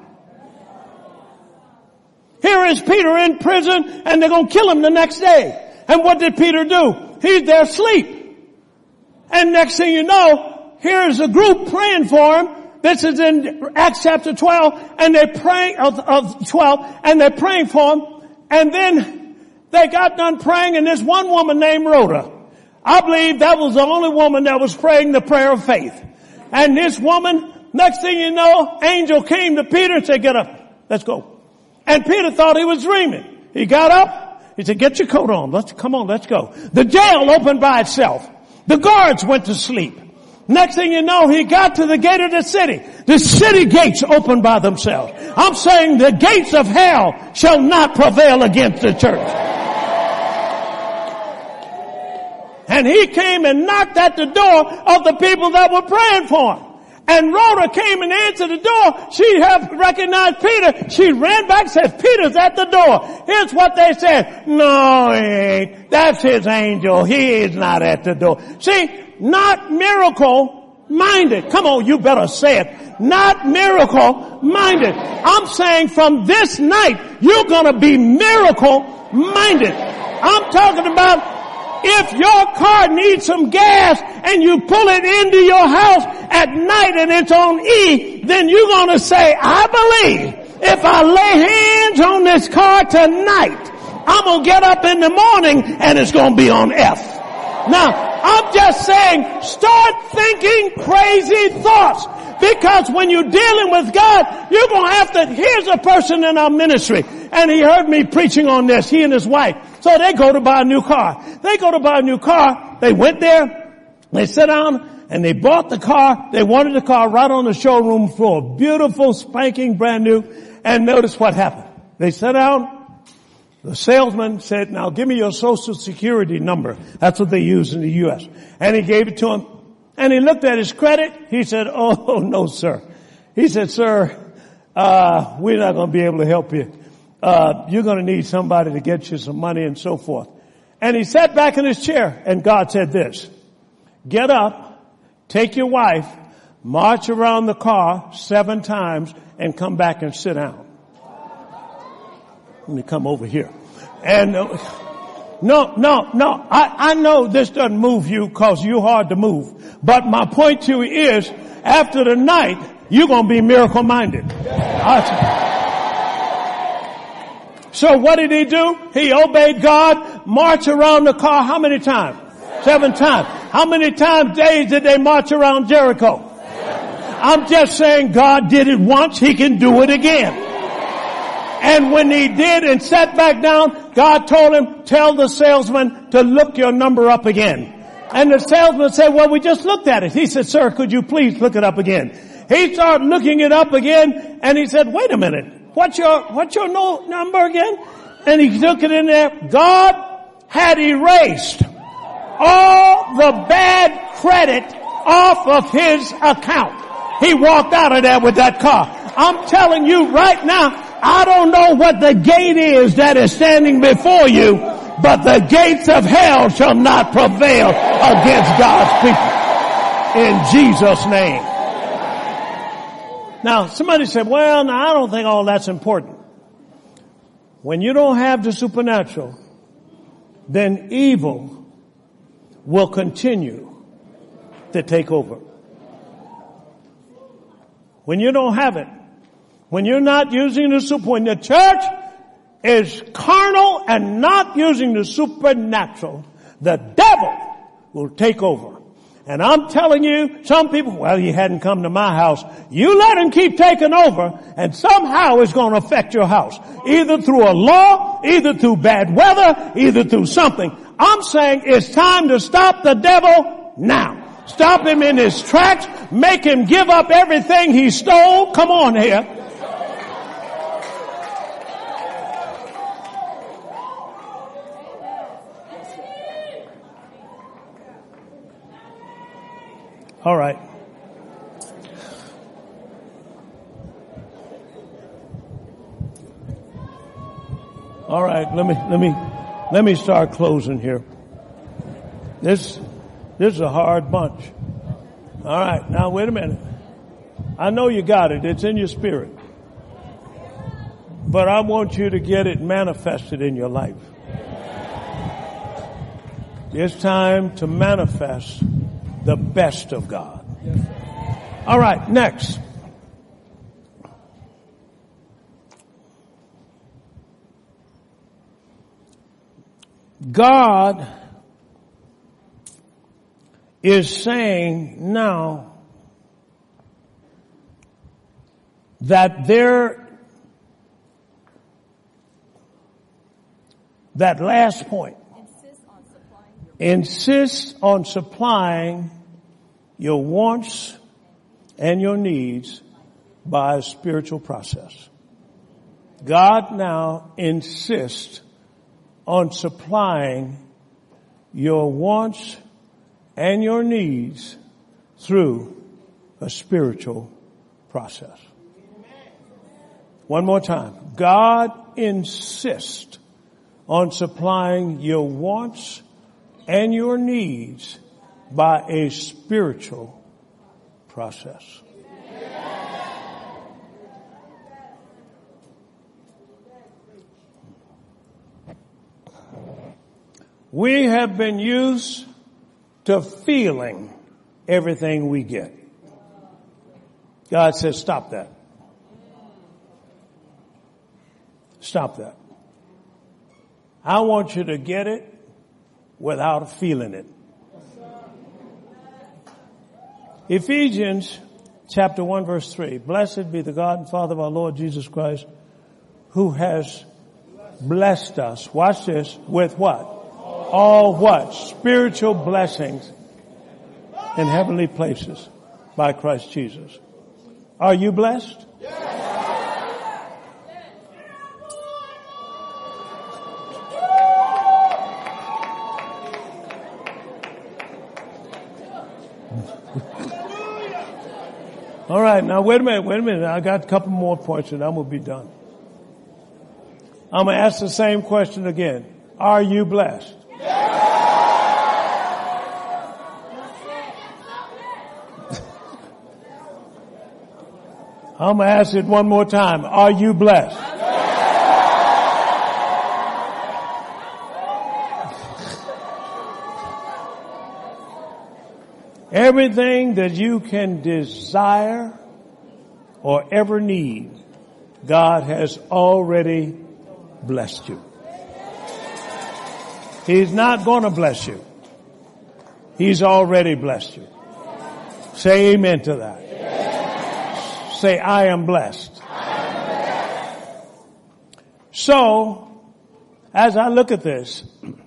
Here is Peter in prison, and they're going to kill him the next day. And what did Peter do? He's there asleep. And next thing you know, here's a group praying for him. This is in Acts chapter twelve, and they're praying, of, of twelve, and they're praying for him. And then they got done praying, and there's one woman named Rhoda. I believe that was the only woman that was praying the prayer of faith. And this woman, next thing you know, angel came to Peter and said, get up, let's go. And Peter thought he was dreaming. He got up, he said, get your coat on, let's, come on, let's go. The jail opened by itself. The guards went to sleep. Next thing you know, he got to the gate of the city. The city gates opened by themselves. I'm saying the gates of hell shall not prevail against the church. And he came and knocked at the door of the people that were praying for him. And Rhoda came and answered the door. She had recognized Peter. She ran back and said, Peter's at the door. Here's what they said. No, he ain't. That's his angel. He is not at the door. See, not miracle minded. Come on, you better say it. Not miracle minded. I'm saying from this night, you're going to be miracle minded. I'm talking about if your car needs some gas and you pull it into your house at night and it's on E, then you're going to say, I believe if I lay hands on this car tonight, I'm going to get up in the morning and it's going to be on F. Now, I'm just saying, start thinking crazy thoughts. Because when you're dealing with God, you're going to have to, here's a person in our ministry, and he heard me preaching on this, he and his wife. So they go to buy a new car. They go to buy a new car. They went there, they sat down, and they bought the car. They wanted the car right on the showroom floor. Beautiful, spanking, brand new. And notice what happened. They sat down. The salesman said, now give me your social security number. That's what they use in the U S. And he gave it to him. And he looked at his credit. He said, oh, no, sir. He said, sir, uh, we're not going to be able to help you. Uh, you're going to need somebody to get you some money and so forth. And he sat back in his chair and God said this, get up, take your wife, march around the car seven times and come back and sit down. Let me come over here. And uh, no, no, no. I, I know this doesn't move you because you're hard to move. But my point to you is, after the night, you're going to be miracle minded. So what did he do? He obeyed God, march around the car how many times? Seven times. How many times, days did they march around Jericho? I'm just saying God did it once, he can do it again. And when he did and sat back down, God told him, tell the salesman to look your number up again. And the salesman said, well, we just looked at it. He said, sir, could you please look it up again? He started looking it up again and he said, wait a minute. What's your, what's your no, number again? And he took it in there. God had erased all the bad credit off of his account. He walked out of there with that car. I'm telling you right now, I don't know what the gate is that is standing before you, but the gates of hell shall not prevail against God's people. In Jesus' name. Now, somebody said, well, now I don't think all that's important. When you don't have the supernatural, then evil will continue to take over. When you don't have it, when you're not using the super, when the church is carnal and not using the supernatural, the devil will take over. And I'm telling you, some people, well, he hadn't come to my house. You let him keep taking over and somehow it's going to affect your house. Either through a law, either through bad weather, either through something. I'm saying it's time to stop the devil now. Stop him in his tracks. Make him give up everything he stole. Come on here. All right. All right, let me, let me, let me start closing here. This, this is a hard bunch. All right, now wait a minute. I know you got it. It's in your spirit. But I want you to get it manifested in your life. It's time to manifest the best of God. All right, next. God is saying now that there, that last point, insist on supplying your wants and your needs by a spiritual process. God now insists on supplying your wants and your needs through a spiritual process. One more time. God insists on supplying your wants and your needs by a spiritual process. We have been used to feeling everything we get. God says, stop that. Stop that. I want you to get it without feeling it. Ephesians chapter one verse three. Blessed be the God and Father of our Lord Jesus Christ, who has blessed us. Watch this. With what? All what? Spiritual blessings in heavenly places by Christ Jesus. Are you blessed? All right, now wait a minute, wait a minute. I got a couple more points and I'm going to be done. I'm going to ask the same question again. Are you blessed? I'm going to ask it one more time. Are you blessed? Everything that you can desire or ever need, God has already blessed you. He's not going to bless you. He's already blessed you. Say amen to that. Amen. Say, I am blessed. I am blessed. So, as I look at this,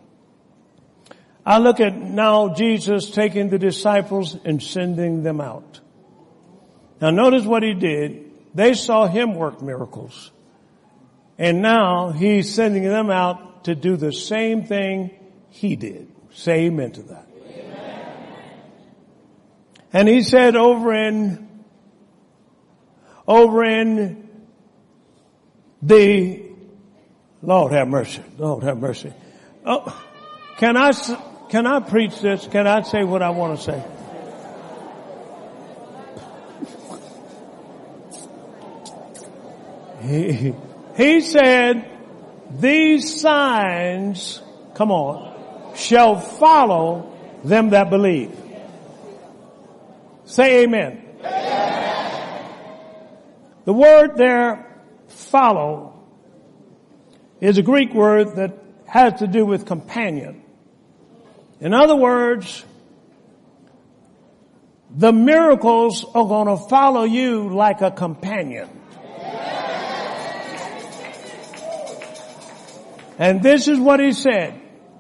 I look at now Jesus taking the disciples and sending them out. Now notice what he did. They saw him work miracles. And now he's sending them out to do the same thing he did. Say amen to that. Amen. And he said over in, over in the, Lord have mercy, Lord have mercy. Oh, can I, can I preach this? Can I say what I want to say? He, he said, these signs, come on, shall follow them that believe. Say amen. Amen. The word there, follow, is a Greek word that has to do with companion. In other words, the miracles are going to follow you like a companion. And this is what he said.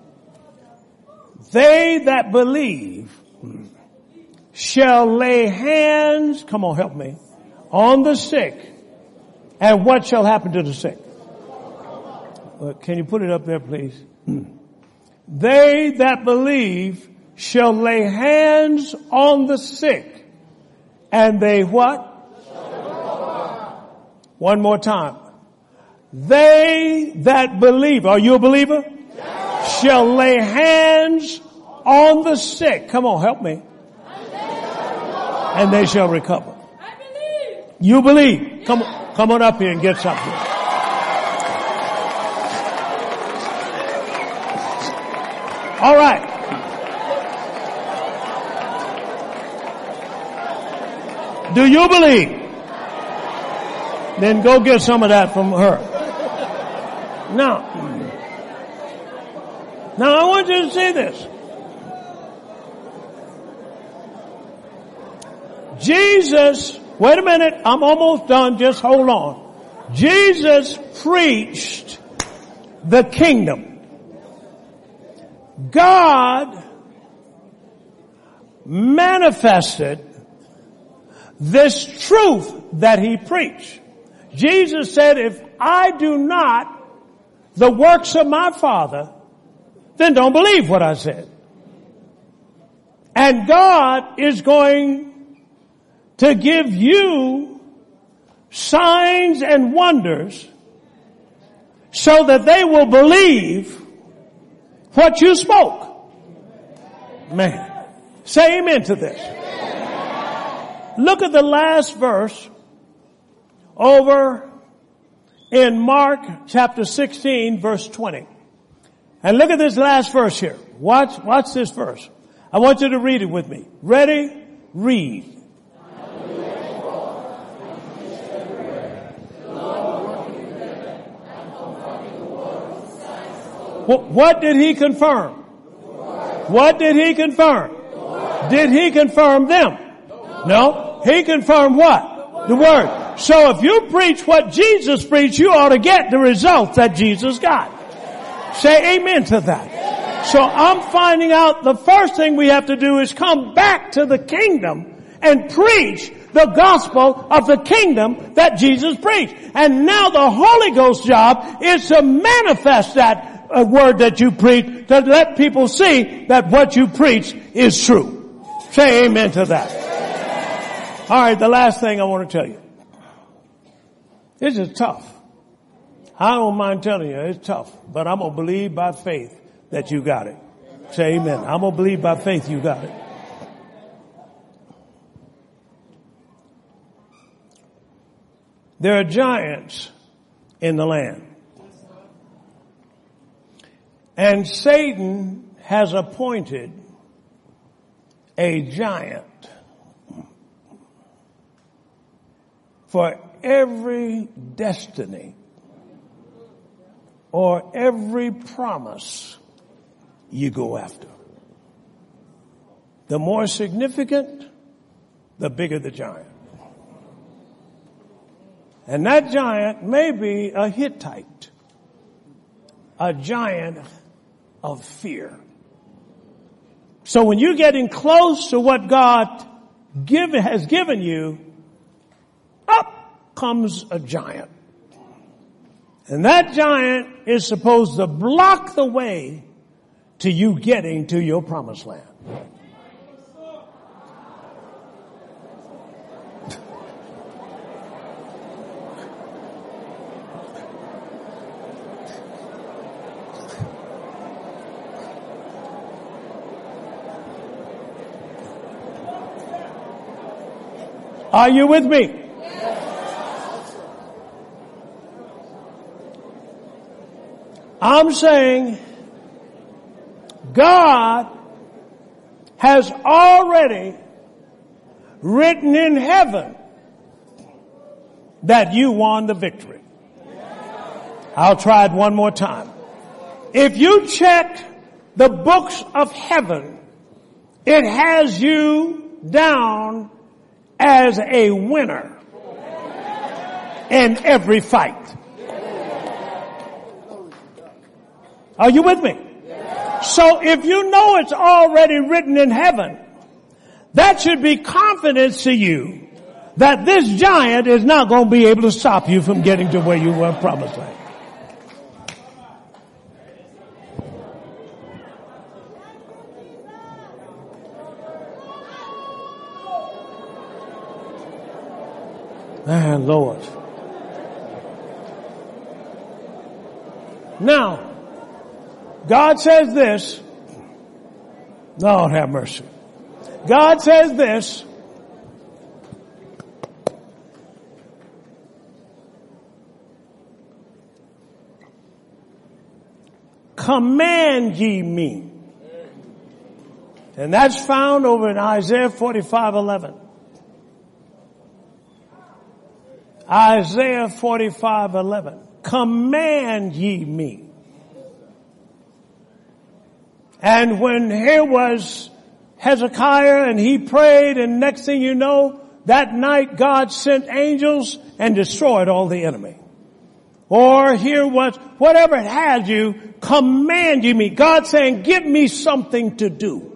They that believe shall lay hands, come on, help me, on the sick. And what shall happen to the sick? Uh, can you put it up there, please? They that believe shall lay hands on the sick. And they what? One more time. They that believe, are you a believer? Yes. Shall lay hands on the sick. Come on, help me. And they shall recover. I believe. You believe. Come on, come on up here and get something. All right. Do you believe? Then go get some of that from her. Now, now I want you to see this. Jesus, wait a minute, I'm almost done, just hold on. Jesus preached the kingdom. God manifested this truth that he preached. Jesus said, if I do not the works of my Father, then don't believe what I said. And God is going to give you signs and wonders so that they will believe what you spoke. Man, say amen to this. Look at the last verse over in Mark chapter sixteen verse twenty. And look at this last verse here. Watch, watch this verse. I want you to read it with me. Ready? Read. What did he confirm? What did he confirm? Did he confirm them? No. He confirmed what? The Word. So if you preach what Jesus preached, you ought to get the results that Jesus got. Say amen to that. So I'm finding out the first thing we have to do is come back to the kingdom and preach the gospel of the kingdom that Jesus preached. And now the Holy Ghost's job is to manifest that a word that you preach, to let people see that what you preach is true. Say amen to that. All right, the last thing I want to tell you. This is tough. I don't mind telling you, it's tough. But I'm going to believe by faith that you got it. Say amen. I'm going to believe by faith you got it. There are giants in the land. And Satan has appointed a giant for every destiny or every promise you go after. The more significant, the bigger the giant. And that giant may be a Hittite, a giant of fear. So when you're getting close to what God give, has given you, up comes a giant. And that giant is supposed to block the way to you getting to your promised land. Are you with me? Yes. I'm saying God has already written in heaven that you won the victory. I'll try it one more time. If you check the books of heaven, it has you down as a winner in every fight. Are you with me? So if you know it's already written in heaven, that should be confidence to you that this giant is not going to be able to stop you from getting to where you were promised land. Man, Lord. Now, God says this. Lord have mercy. God says this. Command ye me. And that's found over in Isaiah forty-five eleven. Isaiah forty-five eleven. Command ye me. And when here was Hezekiah and he prayed, and next thing you know, that night God sent angels and destroyed all the enemy. Or here was, whatever it had you, command ye me. God saying, give me something to do.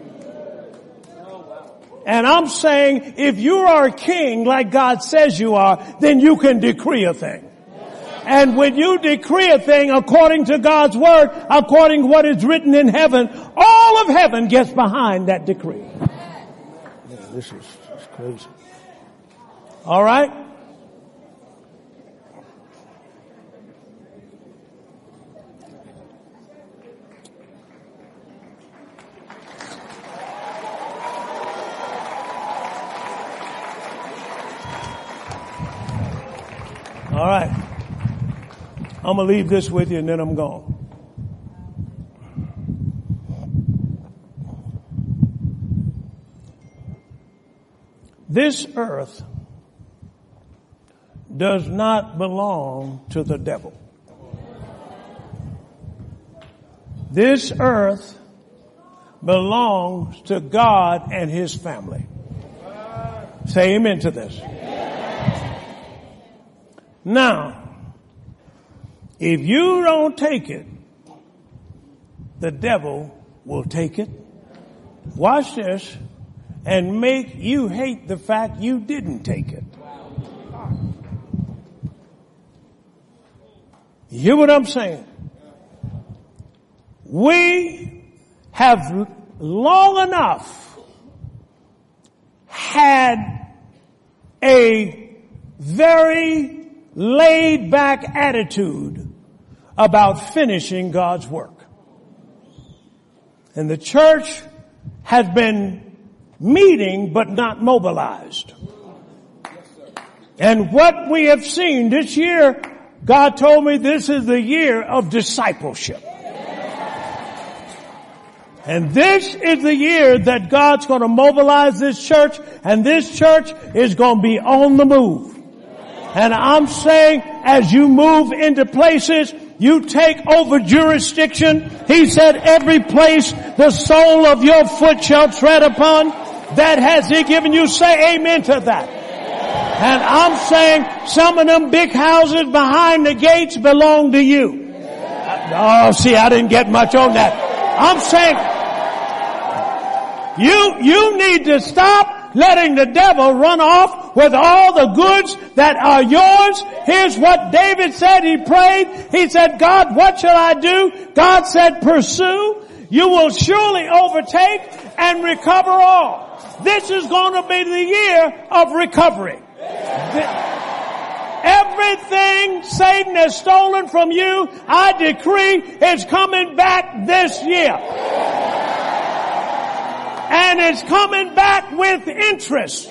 And I'm saying, if you are a king like God says you are, then you can decree a thing. And when you decree a thing according to God's word, according to what is written in heaven, all of heaven gets behind that decree. Man, this is, this is crazy. All right? All right. I'm going to leave this with you and then I'm gone. This earth does not belong to the devil. This earth belongs to God and His family. Say amen to this. Now, if you don't take it, the devil will take it. Watch this. And make you hate the fact you didn't take it. You hear what I'm saying? We have long enough had a very laid back attitude about finishing God's work. And the church has been meeting but not mobilized. And what we have seen this year, God told me this is the year of discipleship. And this is the year that God's going to mobilize this church, and this church is going to be on the move. And I'm saying, as you move into places, you take over jurisdiction. He said, every place the sole of your foot shall tread upon, that has He given you. Say amen to that. And I'm saying some of them big houses behind the gates belong to you. Oh, see, I didn't get much on that. I'm saying you, you need to stop letting the devil run off with all the goods that are yours. Here's what David said. He prayed. He said, God, what shall I do? God said, pursue. You will surely overtake and recover all. This is going to be the year of recovery. Everything Satan has stolen from you, I decree, is coming back this year. And it's coming back with interest.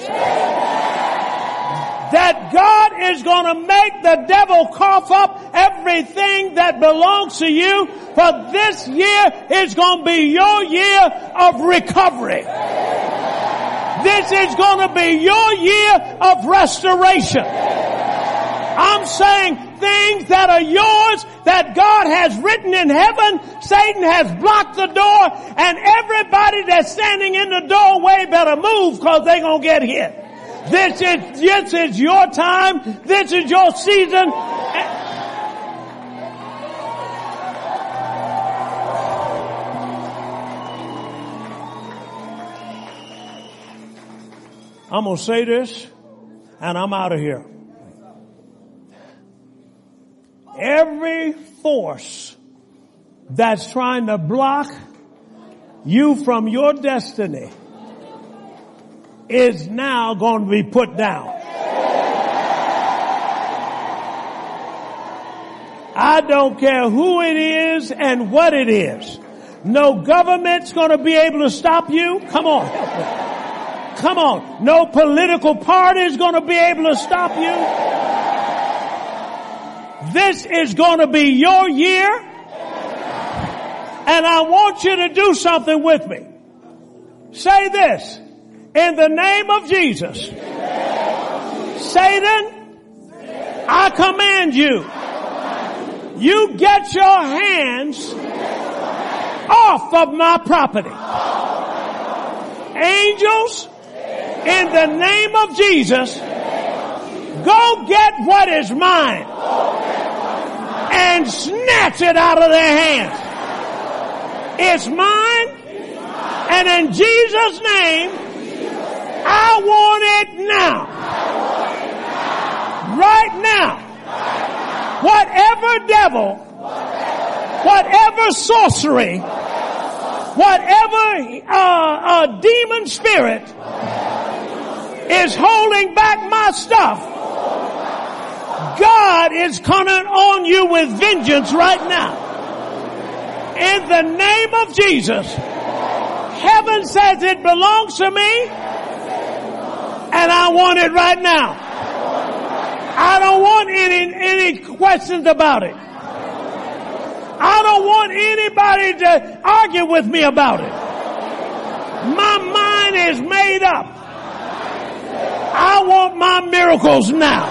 That God is going to make the devil cough up everything that belongs to you. For this year is going to be your year of recovery. This is going to be your year of restoration. I'm saying things that are yours that God has written in heaven, Satan has blocked the door, and everybody that's standing in the doorway better move because they're going to get hit. This is, this is your time. This is your season. I'm going to say this, and I'm out of here. Every force that's trying to block you from your destiny is now going to be put down. I don't care who it is and what it is. No government's going to be able to stop you. Come on, help me. Come on. No political party is going to be able to stop you. This is going to be your year. And I want you to do something with me. Say this. In the name of Jesus. Satan, I command you. You get your hands off of my property. Angels, in the name of Jesus, go get what is mine and snatch it out of their hands. It's mine, and in Jesus' name, I want it now. Right now. Whatever devil, whatever sorcery, whatever uh, uh, demon spirit is holding back my stuff, God is coming on you with vengeance right now. In the name of Jesus, heaven says it belongs to me, and I want it right now. I don't want any, any questions about it. I don't want anybody to argue with me about it. My mind is made up. I want my miracles now.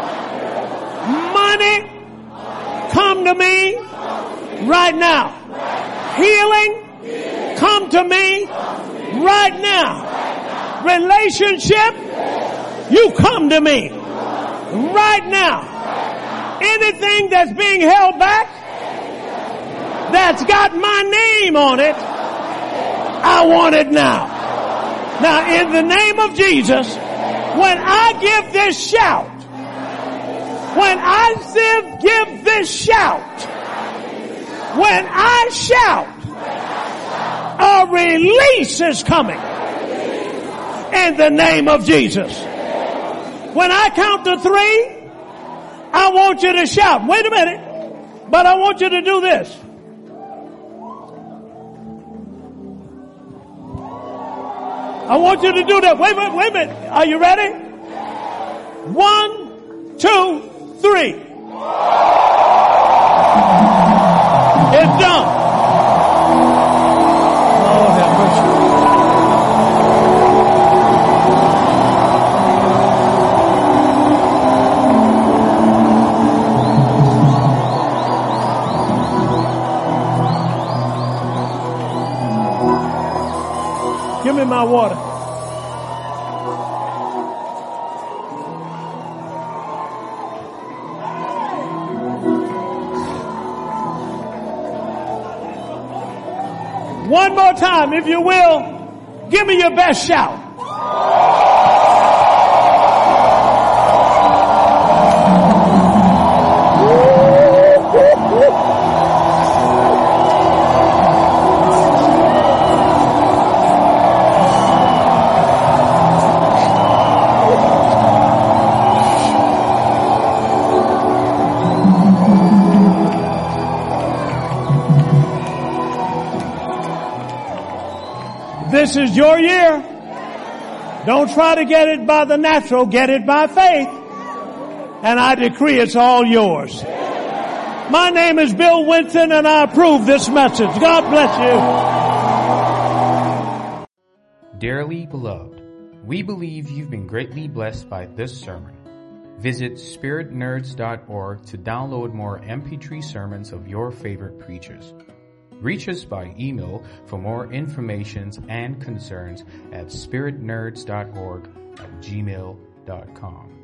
Money, come to me right now. Healing, come to me right now. Relationship, you come to me right now. Anything that's being held back, that's got my name on it, I want it now. Now, in the name of Jesus, when I give this shout, when I give this shout, when I shout, a release is coming in the name of Jesus. When I count to three, I want you to shout. Wait a minute, but I want you to do this. I want you to do that. Wait a minute, wait a minute. Are you ready? One, two, three. It's done. Lord have mercy. Give me my water. One more time, if you will, give me your best shout. This is your year. Don't try to get it by the natural. Get it by faith. And I decree it's all yours. My name is Bill Winston and I approve this message. God bless you. Dearly beloved, we believe you've been greatly blessed by this sermon. Visit spirit nerds dot org to download more M P three sermons of your favorite preachers. Reach us by email for more information and concerns at spirit nerds dot org at gmail dot com.